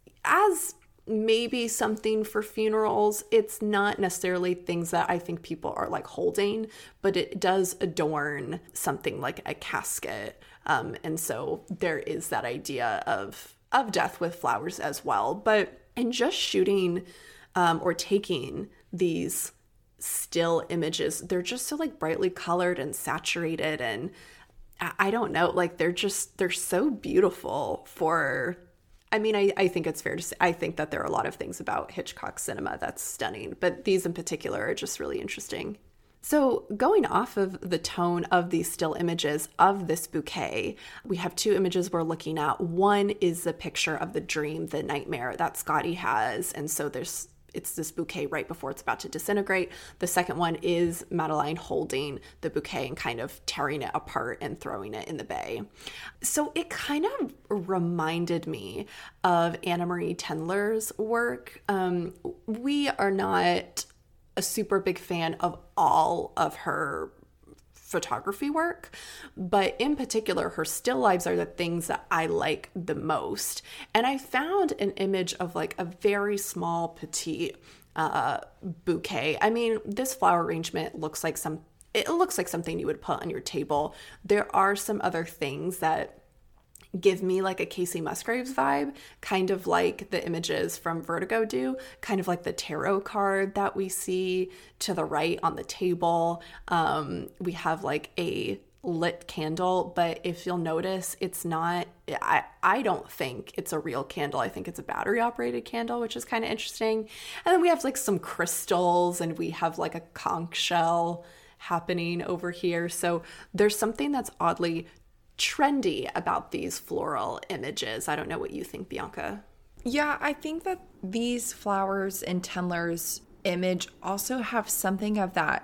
[SPEAKER 2] as maybe something for funerals. It's not necessarily things that I think people are like holding, but it does adorn something like a casket. Um, and so there is that idea of, of death with flowers as well. But in just shooting um, or taking these still images, they're just so like brightly colored and saturated, and I, I don't know, like they're just, they're so beautiful for, I mean, I, I think it's fair to say, I think that there are a lot of things about Hitchcock cinema that's stunning, but these in particular are just really interesting. So going off of the tone of these still images of this bouquet, we have two images we're looking at. One is the picture of the dream, the nightmare that Scotty has. And so there's it's this bouquet right before it's about to disintegrate. The second one is Madeline holding the bouquet and kind of tearing it apart and throwing it in the bay. So it kind of reminded me of Anna Marie Tendler's work. Um, we are not a super big fan of all of her photography work, but in particular, her still lives are the things that I like the most. And I found an image of like a very small, petite uh, bouquet. I mean, this flower arrangement looks like some, it looks like something you would put on your table. There are some other things that give me like a Casey Musgraves vibe, kind of like the images from Vertigo do, kind of like the tarot card that we see to the right on the table. Um, we have like a lit candle, but if you'll notice, it's not, I, I don't think it's a real candle. I think it's a battery operated candle, which is kind of interesting. And then we have like some crystals, and we have like a conch shell happening over here. So there's something that's oddly trendy about these floral images. I don't know what you think, Bianca.
[SPEAKER 1] Yeah, I think that these flowers in Tendler's image also have something of that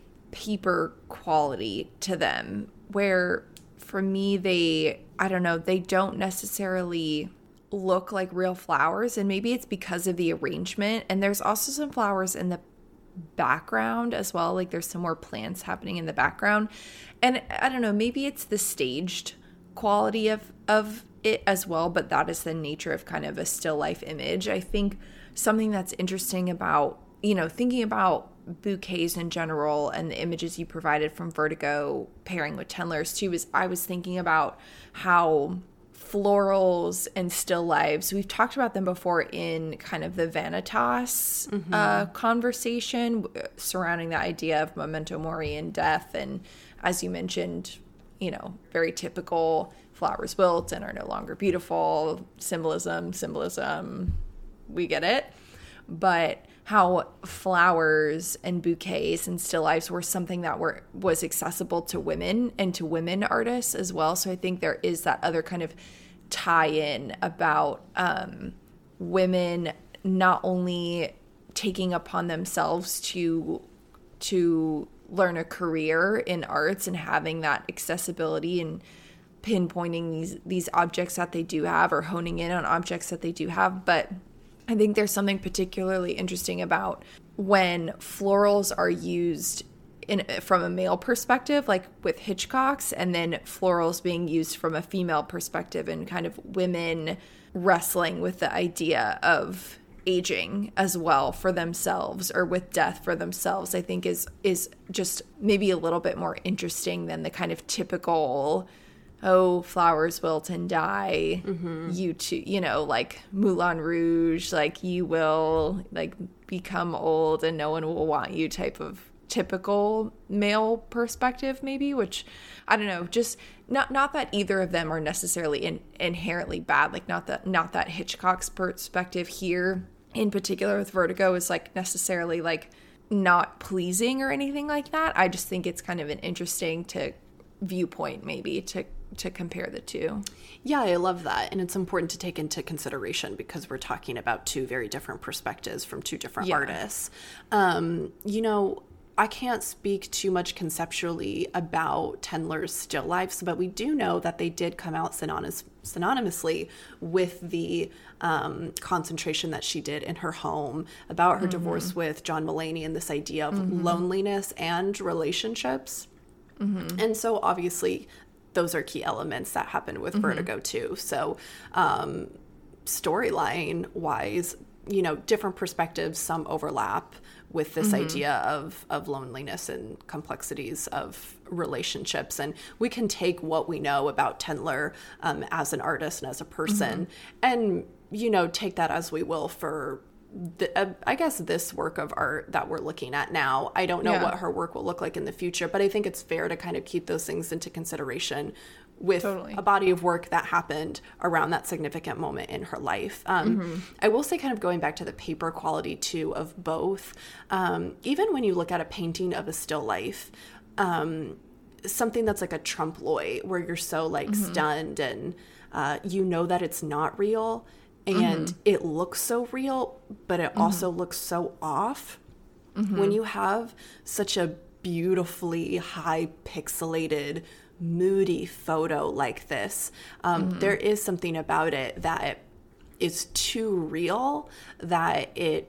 [SPEAKER 1] paper quality to them, where for me, they, I don't know, they don't necessarily look like real flowers, and maybe it's because of the arrangement. And there's also some flowers in the background as well, like there's some more plants happening in the background, and I don't know, maybe it's the staged quality of of it as well, but that is the nature of kind of a still life image. I think something that's interesting about, you know, thinking about bouquets in general and the images you provided from Vertigo pairing with Tendler's too, is I was thinking about how florals and still lives, we've talked about them before in kind of the Vanitas mm-hmm. uh, conversation surrounding the idea of memento mori and death. And as you mentioned, you know, very typical, flowers wilt and are no longer beautiful, symbolism, symbolism, we get it. But how flowers and bouquets and still lives were something that were was accessible to women and to women artists as well. So I think there is that other kind of tie-in about um, women not only taking upon themselves to to learn a career in arts and having that accessibility and pinpointing these these objects that they do have, or honing in on objects that they do have, but I think there's something particularly interesting about when florals are used in from a male perspective, like with Hitchcock's, and then florals being used from a female perspective, and kind of women wrestling with the idea of aging as well for themselves, or with death for themselves, I think is is just maybe a little bit more interesting than the kind of typical, oh, flowers wilt and die, mm-hmm. you too, you know, like Moulin Rouge, like you will like become old and no one will want you type of typical male perspective, maybe, which I don't know, just not not that either of them are necessarily in, inherently bad, like not that not that Hitchcock's perspective here in particular with Vertigo is like necessarily like not pleasing or anything like that. I just think it's kind of an interesting to viewpoint maybe to to compare the two.
[SPEAKER 2] Yeah, I love that. And it's important to take into consideration because we're talking about two very different perspectives from two different yeah. artists. Um, you know, I can't speak too much conceptually about Tendler's still lifes, but we do know that they did come out synonymous, synonymously with the um, concentration that she did in her home, about her mm-hmm. divorce with John Mulaney, and this idea of mm-hmm. loneliness and relationships. Mm-hmm. And so obviously those are key elements that happen with mm-hmm. Vertigo too. So um, storyline wise, you know, different perspectives, some overlap with this mm-hmm. idea of, of loneliness and complexities of relationships. And we can take what we know about Tendler um, as an artist and as a person mm-hmm. and, you know, take that as we will for, the, uh, I guess, this work of art that we're looking at now. I don't know yeah. what her work will look like in the future, but I think it's fair to kind of keep those things into consideration with totally. a body of work that happened around that significant moment in her life. Um, mm-hmm. I will say, kind of going back to the paper quality too of both, um, even when you look at a painting of a still life, um, something that's like a trompe l'oeil where you're so like mm-hmm. stunned and uh, you know that it's not real and mm-hmm. it looks so real, but it mm-hmm. also looks so off. Mm-hmm. When you have such a beautifully high pixelated moody photo like this, um, mm-hmm. there is something about it that is too real that it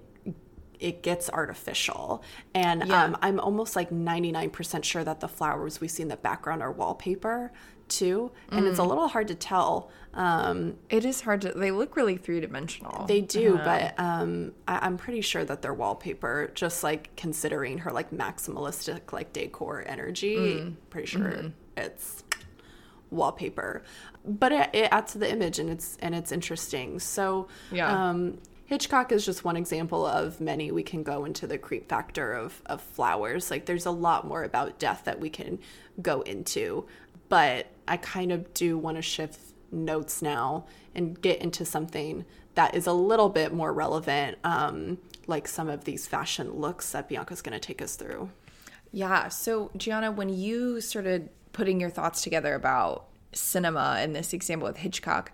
[SPEAKER 2] it gets artificial. And yeah. um, I'm almost like ninety-nine percent sure that the flowers we see in the background are wallpaper too, and mm. it's a little hard to tell. Um,
[SPEAKER 1] it is hard to, they look really three-dimensional.
[SPEAKER 2] They do, uh, but um, I, I'm pretty sure that they're wallpaper, just like considering her like maximalistic like decor energy, mm. pretty sure mm-hmm. it's wallpaper. But it, it adds to the image, and it's and it's interesting. So yeah. um, Hitchcock is just one example of many. We can go into the creep factor of, of flowers. Like there's a lot more about death that we can go into. But I kind of do want to shift notes now and get into something that is a little bit more relevant, um, like some of these fashion looks that Bianca's going to take us through.
[SPEAKER 1] Yeah. So, Gianna, when you started putting your thoughts together about cinema in this example with Hitchcock,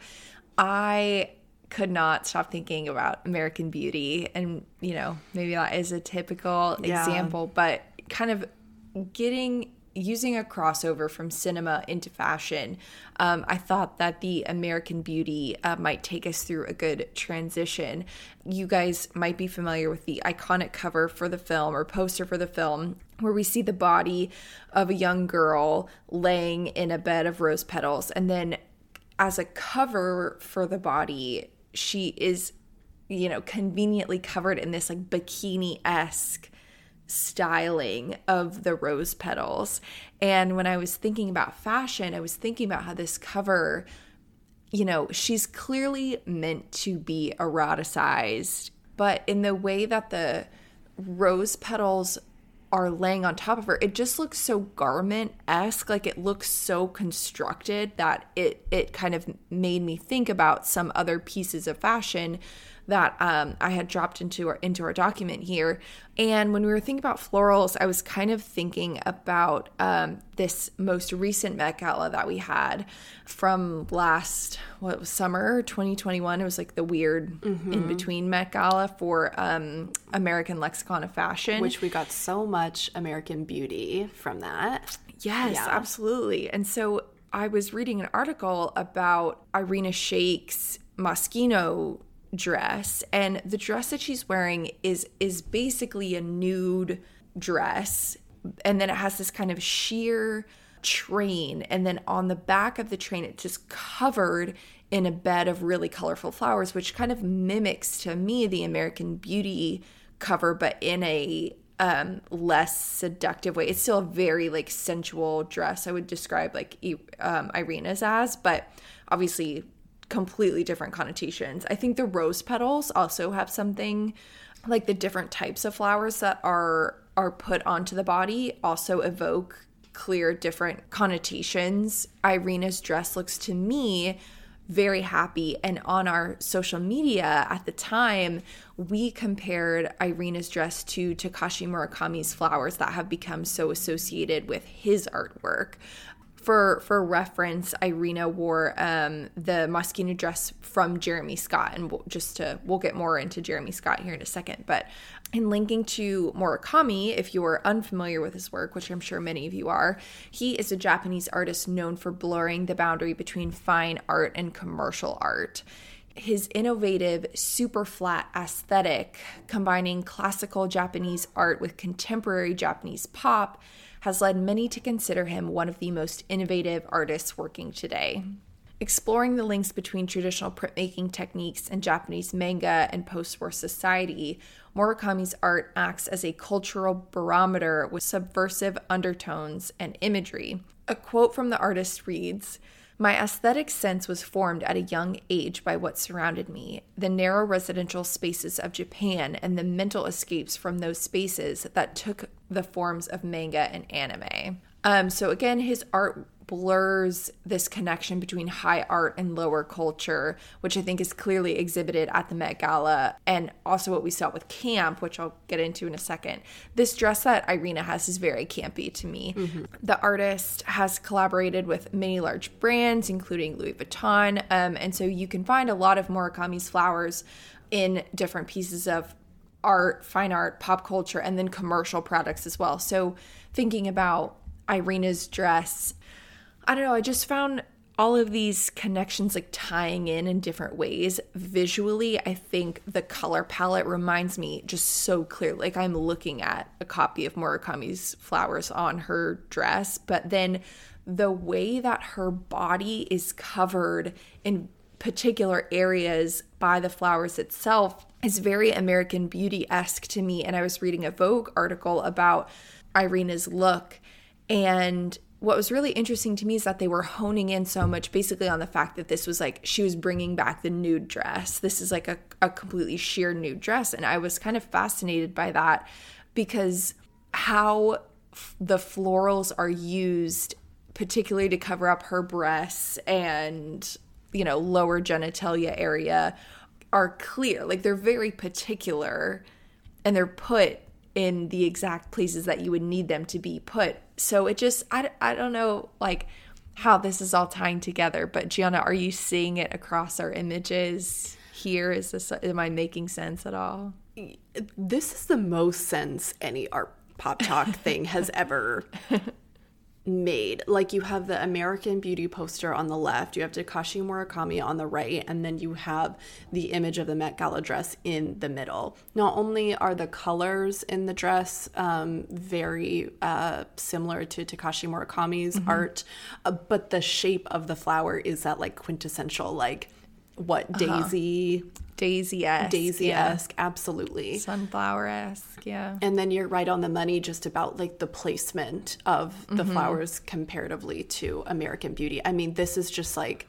[SPEAKER 1] I could not stop thinking about American Beauty. And, you know, maybe that is a typical yeah. example, but kind of getting... using a crossover from cinema into fashion, um, I thought that the American Beauty uh, might take us through a good transition. You guys might be familiar with the iconic cover for the film or poster for the film where we see the body of a young girl laying in a bed of rose petals. And then as a cover for the body, she is, you know, conveniently covered in this like bikini-esque styling of the rose petals. And when I was thinking about fashion, I was thinking about how this cover, you know, she's clearly meant to be eroticized, but in the way that the rose petals are laying on top of her, it just looks so garment-esque. Like it looks so constructed that it it kind of made me think about some other pieces of fashion that um, I had dropped into our, into our document here. And when we were thinking about florals, I was kind of thinking about um, this most recent Met Gala that we had from last, what was summer, twenty twenty-one. It was like the weird mm-hmm. in-between Met Gala for um, American Lexicon of Fashion.
[SPEAKER 2] Which we got so much American Beauty from that.
[SPEAKER 1] Yes, yeah. absolutely. And so I was reading an article about Irina Shayk's Moschino dress, and the dress that she's wearing is is basically a nude dress, and then it has this kind of sheer train, and then on the back of the train it's just covered in a bed of really colorful flowers, which kind of mimics to me the American Beauty cover, but in a um less seductive way. It's still a very like sensual dress, I would describe like um Irina's as, but obviously completely different connotations. I think the rose petals also have something, like the different types of flowers that are are put onto the body also evoke clear different connotations. Irina's dress looks to me very happy, and on our social media at the time we compared Irina's dress to Takashi Murakami's flowers that have become so associated with his artwork. For for reference, Irina wore um, the Moschino dress from Jeremy Scott, and we'll, just to we'll get more into Jeremy Scott here in a second. But in linking to Murakami, if you're unfamiliar with his work, which I'm sure many of you are, he is a Japanese artist known for blurring the boundary between fine art and commercial art. His innovative, super flat aesthetic, combining classical Japanese art with contemporary Japanese pop, has led many to consider him one of the most innovative artists working today. Exploring the links between traditional printmaking techniques and Japanese manga and post-war society, Murakami's art acts as a cultural barometer with subversive undertones and imagery. A quote from the artist reads, "My aesthetic sense was formed at a young age by what surrounded me, the narrow residential spaces of Japan and the mental escapes from those spaces that took the forms of manga and anime." Um, so again, his art blurs this connection between high art and lower culture, which I think is clearly exhibited at the Met Gala, and also what we saw with camp, which I'll get into in a second. This dress that Irina has is very campy to me. Mm-hmm. The artist has collaborated with many large brands, including Louis Vuitton, um, and so you can find a lot of Murakami's flowers in different pieces of art, fine art, pop culture, and then commercial products as well. So thinking about Irina's dress, I don't know, I just found all of these connections like tying in in different ways. Visually, I think the color palette reminds me just so clearly, like I'm looking at a copy of Murakami's flowers on her dress, but then the way that her body is covered in particular areas by the flowers itself is very American Beauty-esque to me. And I was reading a Vogue article about Irina's look, and what was really interesting to me is that they were honing in so much basically on the fact that this was like, she was bringing back the nude dress. This is like a, a completely sheer nude dress. And I was kind of fascinated by that because how f- the florals are used, particularly to cover up her breasts and, you know, lower genitalia area, are clear. Like they're very particular and they're put in the exact places that you would need them to be put. So it just, I, I don't know, like, how this is all tying together. But Gianna, are you seeing it across our images here? Is this, am I making sense at all?
[SPEAKER 2] This is the most sense any art pop talk thing has ever made. Like, you have the American Beauty poster on the left, you have Takashi Murakami on the right, and then you have the image of the Met Gala dress in the middle. Not only are the colors in the dress um, very uh, similar to Takashi Murakami's mm-hmm. art, uh, but the shape of the flower is that like quintessential, like what daisy
[SPEAKER 1] uh-huh. Daisy-esque.
[SPEAKER 2] Daisy-esque,
[SPEAKER 1] yeah.
[SPEAKER 2] Absolutely.
[SPEAKER 1] Sunflower-esque, yeah.
[SPEAKER 2] And then you're right on the money just about like the placement of the mm-hmm. flowers comparatively to American Beauty. I mean, this is just like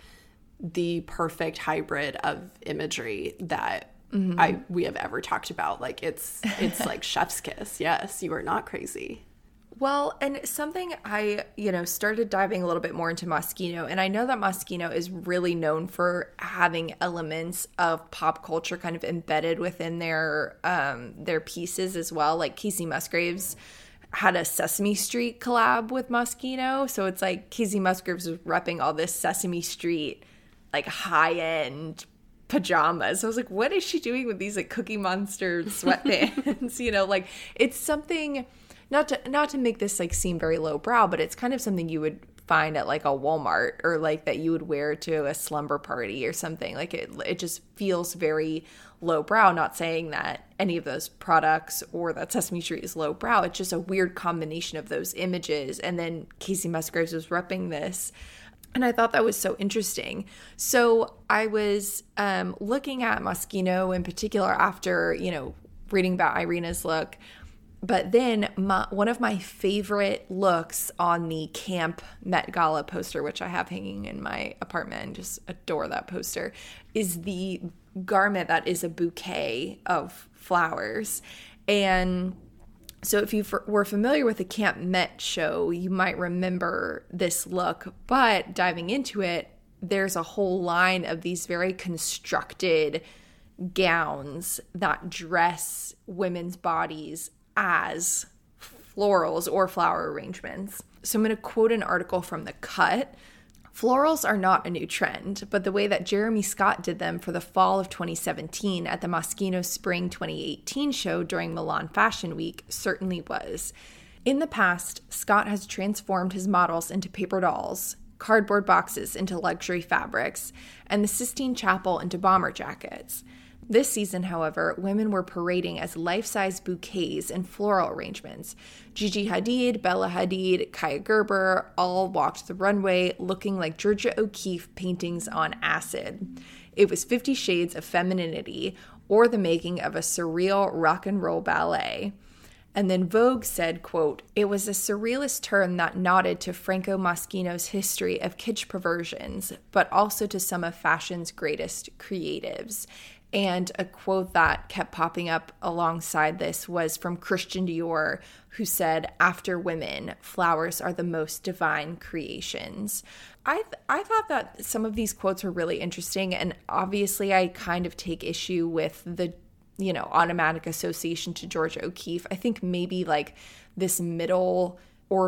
[SPEAKER 2] the perfect hybrid of imagery that mm-hmm. I we have ever talked about. Like it's it's like chef's kiss. Yes, you are not crazy.
[SPEAKER 1] Well, and something I, you know, started diving a little bit more into Moschino, and I know that Moschino is really known for having elements of pop culture kind of embedded within their um, their pieces as well. Like Casey Musgraves had a Sesame Street collab with Moschino, so it's like Casey Musgraves was repping all this Sesame Street, like high-end pajamas. I was like, what is she doing with these like Cookie Monster sweatpants? You know, like it's something... Not to not to make this like seem very lowbrow, but it's kind of something you would find at like a Walmart or like that you would wear to a slumber party or something. Like it it just feels very lowbrow. Not saying that any of those products or that Sesame Street is lowbrow. It's just a weird combination of those images. And then Casey Musgraves was repping this. And I thought that was so interesting. So I was um, looking at Moschino in particular after, you know, reading about Irina's look. But then my, one of my favorite looks on the Camp Met Gala poster, which I have hanging in my apartment and just adore that poster, is the garment that is a bouquet of flowers. And so if you were familiar with the Camp Met show, you might remember this look. But diving into it, there's a whole line of these very constructed gowns that dress women's bodies as florals or flower arrangements. So I'm going to quote an article from The Cut. Florals are not a new trend, but the way that Jeremy Scott did them for the fall of twenty seventeen at the Moschino Spring twenty eighteen show during Milan Fashion Week certainly was. In the past, Scott has transformed his models into paper dolls, cardboard boxes into luxury fabrics, and the Sistine Chapel into bomber jackets. This season, however, women were parading as life-size bouquets and floral arrangements. Gigi Hadid, Bella Hadid, Kaya Gerber all walked the runway looking like Georgia O'Keeffe paintings on acid. It was Fifty Shades of Femininity, or the making of a surreal rock and roll ballet. And then Vogue said, quote, "It was a surrealist turn that nodded to Franco Moschino's history of kitsch perversions, but also to some of fashion's greatest creatives." And a quote that kept popping up alongside this was from Christian Dior, who said, "After women, flowers are the most divine creations." I th- I thought that some of these quotes were really interesting, and obviously I kind of take issue with the, you know, automatic association to Georgia O'Keeffe. I think maybe like this middle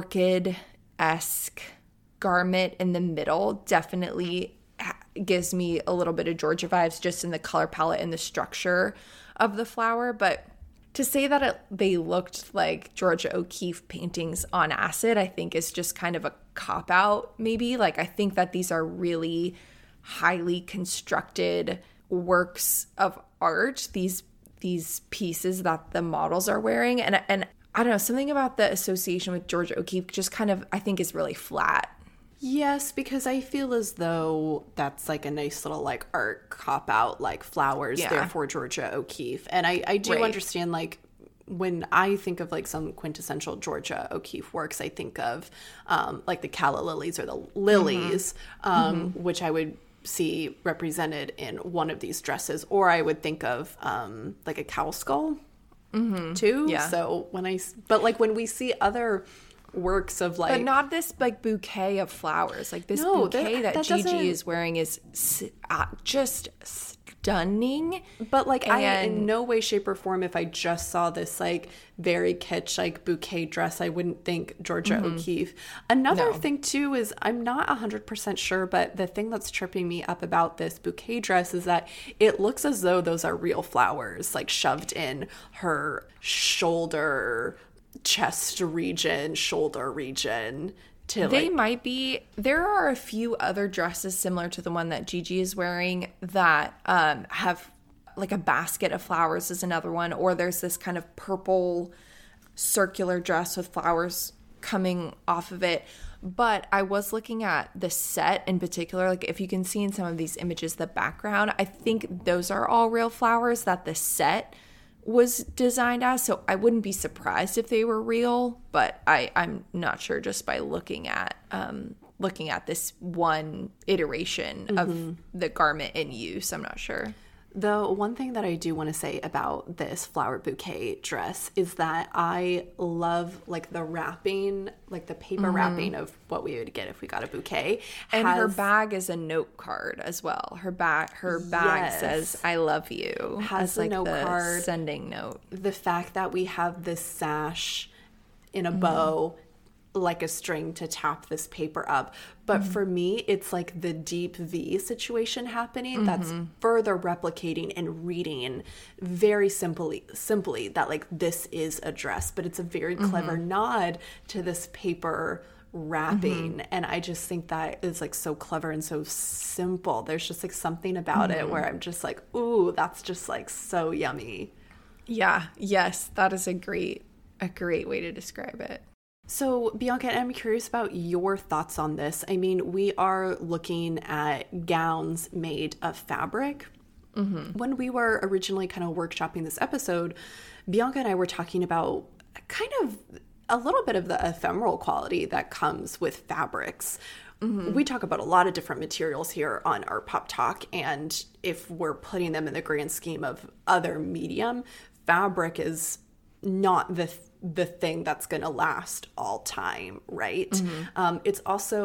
[SPEAKER 1] orchid-esque garment in the middle definitely gives me a little bit of Georgia vibes just in the color palette and the structure of the flower. But to say that it, they looked like Georgia O'Keeffe paintings on acid, I think is just kind of a cop-out maybe. Like, I think that these are really highly constructed works of art, these these pieces that the models are wearing. And, and I don't know, something about the association with Georgia O'Keeffe just kind of, I think, is really flat.
[SPEAKER 2] Yes, because I feel as though that's like a nice little like art cop out, like flowers,
[SPEAKER 1] Yeah.
[SPEAKER 2] therefore Georgia O'Keeffe. And I, I do
[SPEAKER 1] Right.
[SPEAKER 2] understand, like, when I think of like some quintessential Georgia O'Keeffe works, I think of um, like the calla lilies or the lilies, mm-hmm. Um, mm-hmm. which I would see represented in one of these dresses. Or I would think of um, like a cow skull mm-hmm. too.
[SPEAKER 1] Yeah.
[SPEAKER 2] So when I, but like when we see other works of like,
[SPEAKER 1] but not this like bouquet of flowers. Like this
[SPEAKER 2] No,
[SPEAKER 1] bouquet
[SPEAKER 2] that-
[SPEAKER 1] that,
[SPEAKER 2] that doesn't-
[SPEAKER 1] Gigi is wearing is s- uh, just stunning.
[SPEAKER 2] But like I in
[SPEAKER 1] And-
[SPEAKER 2] no way, shape, or form, if I just saw this like very kitsch like bouquet dress, I wouldn't think Georgia O'Keeffe. Another
[SPEAKER 1] No.
[SPEAKER 2] thing too is I'm not one hundred percent sure, but the thing that's tripping me up about this bouquet dress is that it looks as though those are real flowers like shoved in her shoulder, chest region, shoulder region. To
[SPEAKER 1] They
[SPEAKER 2] like,
[SPEAKER 1] might be. There are a few other dresses similar to the one that Gigi is wearing that um, have like a basket of flowers is another one. Or there's this kind of purple circular dress with flowers coming off of it. But I was looking at the set in particular. Like if you can see in some of these images, the background, I think those are all real flowers that the set was designed as. So I wouldn't be surprised if they were real, but I, I'm not sure just by looking at um, looking at this one iteration mm-hmm. of the garment in use. I'm not sure.
[SPEAKER 2] The one thing that I do want to say about this flower bouquet dress is that I love like the wrapping, like the paper mm-hmm. wrapping of what we would get if we got a bouquet.
[SPEAKER 1] And
[SPEAKER 2] has,
[SPEAKER 1] her bag is a note card as well. Her bag, her bag
[SPEAKER 2] yes,
[SPEAKER 1] says "I love you."
[SPEAKER 2] Has
[SPEAKER 1] as
[SPEAKER 2] a
[SPEAKER 1] like
[SPEAKER 2] note
[SPEAKER 1] the
[SPEAKER 2] card.
[SPEAKER 1] sending note.
[SPEAKER 2] The fact that we have this sash in a
[SPEAKER 1] mm-hmm.
[SPEAKER 2] bow, like a string to tap this paper up. But mm-hmm. for me, it's like the deep V situation happening mm-hmm. that's further replicating and reading very simply, simply that like this is a dress, but it's a very mm-hmm. clever nod to this paper wrapping. Mm-hmm. And I just think that is like so clever and so simple. There's just like something about mm-hmm. it where I'm just like, ooh, that's just like so yummy.
[SPEAKER 1] Yeah. Yes. That is a great, a great way to describe it.
[SPEAKER 2] So, Bianca, I'm curious about your thoughts on this. I mean, we are looking at gowns made of fabric. Mm-hmm. When we were originally kind of workshopping this episode, Bianca and I were talking about kind of a little bit of the ephemeral quality that comes with fabrics. Mm-hmm. We talk about a lot of different materials here on Art Pop Talk, and if we're putting them in the grand scheme of other medium, fabric is not the the thing that's going to last all time, right? Mm-hmm. Um, it's also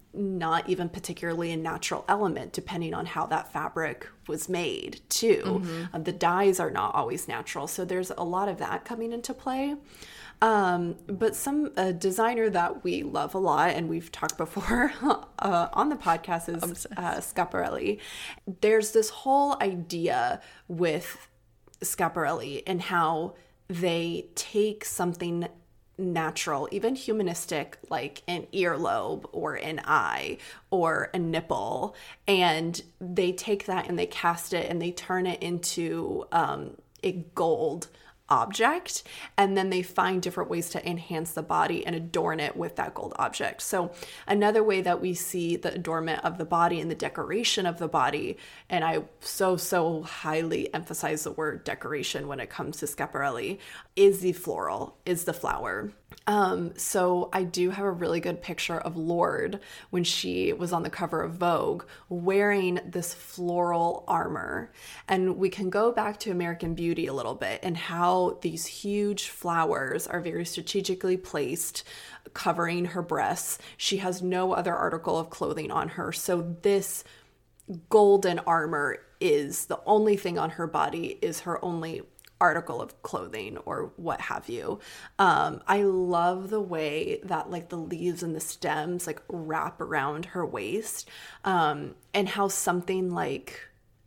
[SPEAKER 2] not even particularly a natural element, depending on how that fabric was made too. Mm-hmm. Um, the dyes are not always natural. So there's a lot of that coming into play. Um, but some a designer that we love a lot, and we've talked before uh, on the podcast, is uh, Schiaparelli. There's this whole idea with Schiaparelli and how they take something natural, even humanistic, like an earlobe or an eye or a nipple, and they take that and they cast it and they turn it into um, a gold object, and then they find different ways to enhance the body and adorn it with that gold object. So another way that we see the adornment of the body and the decoration of the body, and I so so highly emphasize the word decoration when it comes to Schiaparelli, is the floral, is the flower. Um, so I do have a really good picture of Lorde when she was on the cover of Vogue wearing this floral armor. And we can go back to American Beauty a little bit and how these huge flowers are very strategically placed, covering her breasts. She has no other article of clothing on her. So this golden armor is the only thing on her body, is her only article of clothing or what have you. Um, I love the way that like the leaves and the stems like wrap around her waist, um, and how something like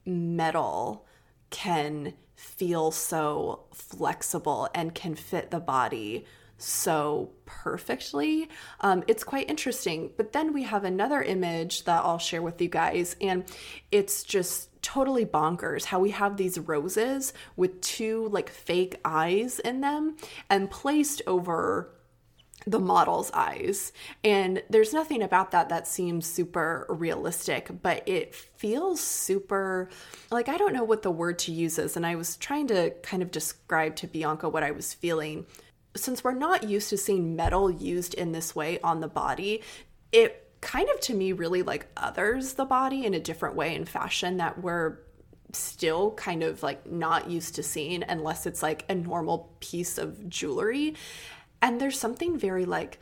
[SPEAKER 2] metal can feel so flexible and can fit the body so perfectly. Um, it's quite interesting. But then we have another image that I'll share with you guys, and it's just totally bonkers how we have these roses with two like fake eyes in them and placed over the model's eyes. And there's nothing about that that seems super realistic, but it feels super, like, I don't know what the word to use is. And I was trying to kind of describe to Bianca what I was feeling. Since we're not used to seeing metal used in this way on the body, it kind of to me really like others the body in a different way in fashion that we're still kind of like not used to seeing unless it's like a normal piece of jewelry. And there's something very like,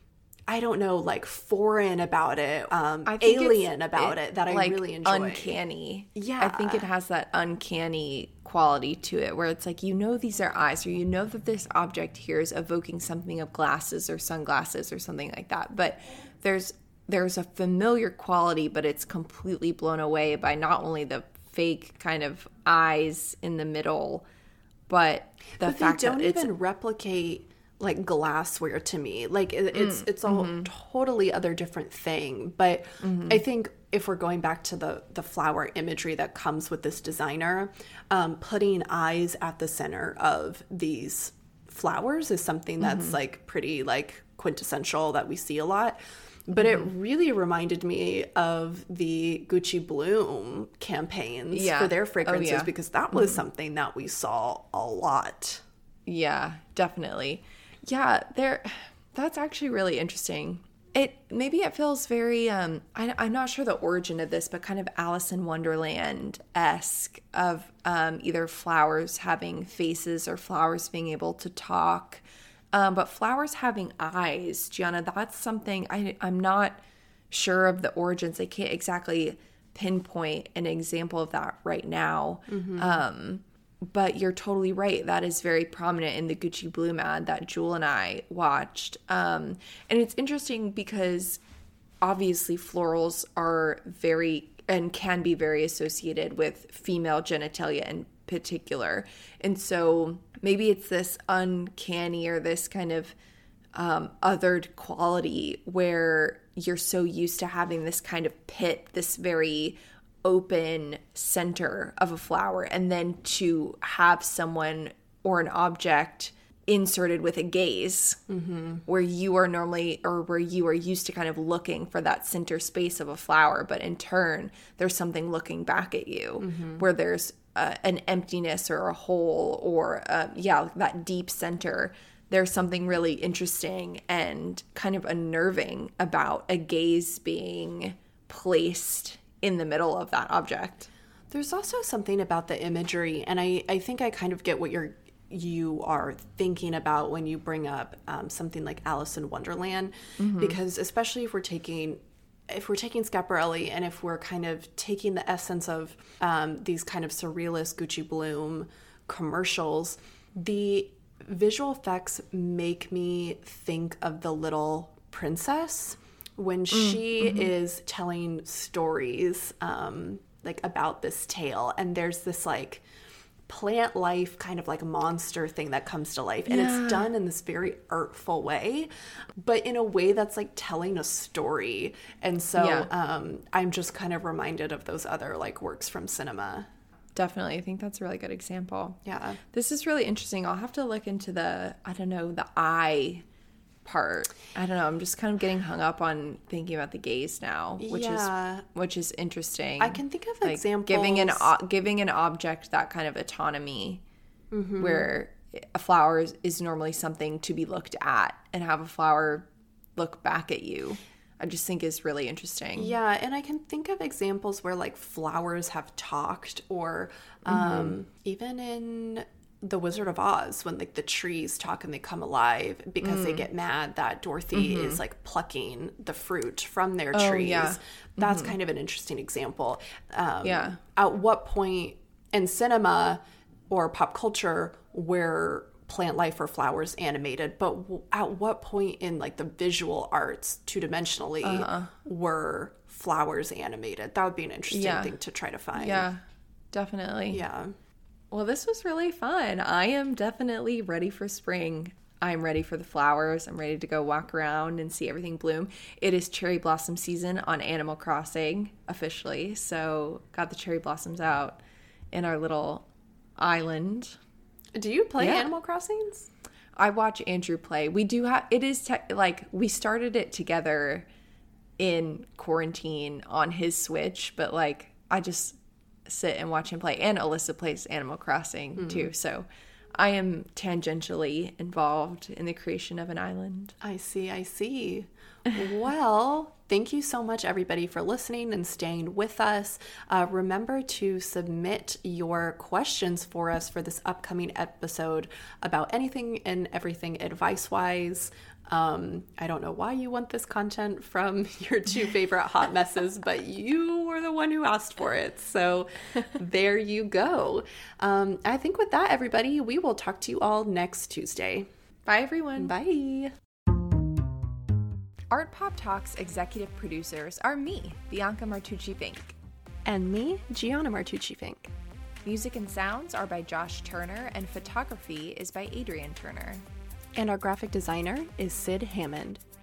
[SPEAKER 2] I don't know, like foreign about it, um, alien about it, it that I
[SPEAKER 1] like
[SPEAKER 2] really enjoy.
[SPEAKER 1] Uncanny.
[SPEAKER 2] Yeah.
[SPEAKER 1] I think it has that uncanny quality to it where it's like, you know, these are eyes, or you know that this object here is evoking something of glasses or sunglasses or something like that. But there's there's a familiar quality, but it's completely blown away by not only the fake kind of eyes in the middle, but the
[SPEAKER 2] but
[SPEAKER 1] fact
[SPEAKER 2] they don't
[SPEAKER 1] that it's
[SPEAKER 2] even replicate like glassware to me. Like it, it's mm, it's a mm-hmm. totally other different thing. But mm-hmm. I think if we're going back to the the flower imagery that comes with this designer, um, putting eyes at the center of these flowers is something that's mm-hmm. like pretty like quintessential that we see a lot. But mm-hmm. it really reminded me of the Gucci Bloom campaigns yeah. for their fragrances, oh, yeah. because that was mm-hmm. something that we saw a lot.
[SPEAKER 1] Yeah, definitely. Yeah, there. That's actually really interesting. It maybe it feels very. Um, I, I'm not sure the origin of this, but kind of Alice in Wonderland-esque of um, either flowers having faces or flowers being able to talk. Um, but flowers having eyes, Gianna, that's something I, I'm not sure of the origins. I can't exactly pinpoint an example of that right now. Mm-hmm. Um, but you're totally right. That is very prominent in the Gucci Bloom ad that Jewel and I watched. Um, and it's interesting because obviously florals are very and can be very associated with female genitalia in particular. And so maybe it's this uncanny or this kind of um, othered quality where you're so used to having this kind of pit, this very open center of a flower, and then to have someone or an object inserted with a gaze mm-hmm. where you are normally or where you are used to kind of looking for that center space of a flower, but in turn there's something looking back at you mm-hmm. where there's uh, an emptiness or a hole or uh, yeah that deep center. There's something really interesting and kind of unnerving about a gaze being placed in the middle of that object.
[SPEAKER 2] There's also something about the imagery, and I, I think I kind of get what you're you are thinking about when you bring up um, something like Alice in Wonderland, mm-hmm. because especially if we're taking if we're taking Schiaparelli and if we're kind of taking the essence of um, these kind of surrealist Gucci Bloom commercials, the visual effects make me think of The Little Princess when she mm, mm-hmm. is telling stories um, like about this tale, and there's this like plant life kind of like monster thing that comes to life, and yeah. it's done in this very artful way, but in a way that's like telling a story. And so yeah. um, I'm just kind of reminded of those other like works from cinema.
[SPEAKER 1] Definitely. I think that's a really good example.
[SPEAKER 2] Yeah.
[SPEAKER 1] This is really interesting. I'll have to look into the, I don't know, the eye part. I don't know. I'm just kind of getting hung up on thinking about the gaze now, which yeah. is which is interesting.
[SPEAKER 2] I can think of like examples.
[SPEAKER 1] Giving an, uh, giving an object that kind of autonomy mm-hmm. where a flower is, is normally something to be looked at, and have a flower look back at you, I just think is really interesting.
[SPEAKER 2] Yeah, and I can think of examples where like flowers have talked, or um, mm-hmm. even in The Wizard of Oz, when like the trees talk and they come alive because mm. they get mad that Dorothy mm-hmm. is like plucking the fruit from their
[SPEAKER 1] oh,
[SPEAKER 2] trees.
[SPEAKER 1] Yeah.
[SPEAKER 2] That's
[SPEAKER 1] mm-hmm.
[SPEAKER 2] kind of an interesting example. Um,
[SPEAKER 1] yeah.
[SPEAKER 2] At what point in cinema or pop culture where plant life or flowers animated, but w- at what point in like the visual arts two-dimensionally uh-huh. were flowers animated? That would be an interesting yeah. thing to try to find.
[SPEAKER 1] Yeah, definitely.
[SPEAKER 2] Yeah.
[SPEAKER 1] Well, this was really fun. I am definitely ready for spring. I'm ready for the flowers. I'm ready to go walk around and see everything bloom. It is cherry blossom season on Animal Crossing officially, so got the cherry blossoms out in our little island.
[SPEAKER 2] Do you play
[SPEAKER 1] yeah.
[SPEAKER 2] Animal Crossings?
[SPEAKER 1] I watch Andrew play. We do have, it is te- like we started it together in quarantine on his Switch, but like I just sit and watch him play. And Alyssa plays Animal Crossing mm-hmm. too, so I am tangentially involved in the creation of an island.
[SPEAKER 2] I see, I see. Well, thank you so much, everybody, for listening and staying with us. Uh, remember to submit your questions for us for this upcoming episode about anything and everything advice-wise. Um, I don't know why you want this content from your two favorite hot messes, but you were the one who asked for it. So there you go. Um, I think with that, everybody, we will talk to you all next Tuesday.
[SPEAKER 1] Bye, everyone.
[SPEAKER 2] Bye.
[SPEAKER 1] Art Pop Talks executive producers are me, Bianca Martucci-Fink.
[SPEAKER 2] And me, Gianna Martucci-Fink.
[SPEAKER 1] Music and sounds are by Josh Turner, and photography is by Adrian Turner.
[SPEAKER 2] And our graphic designer is Sid Hammond.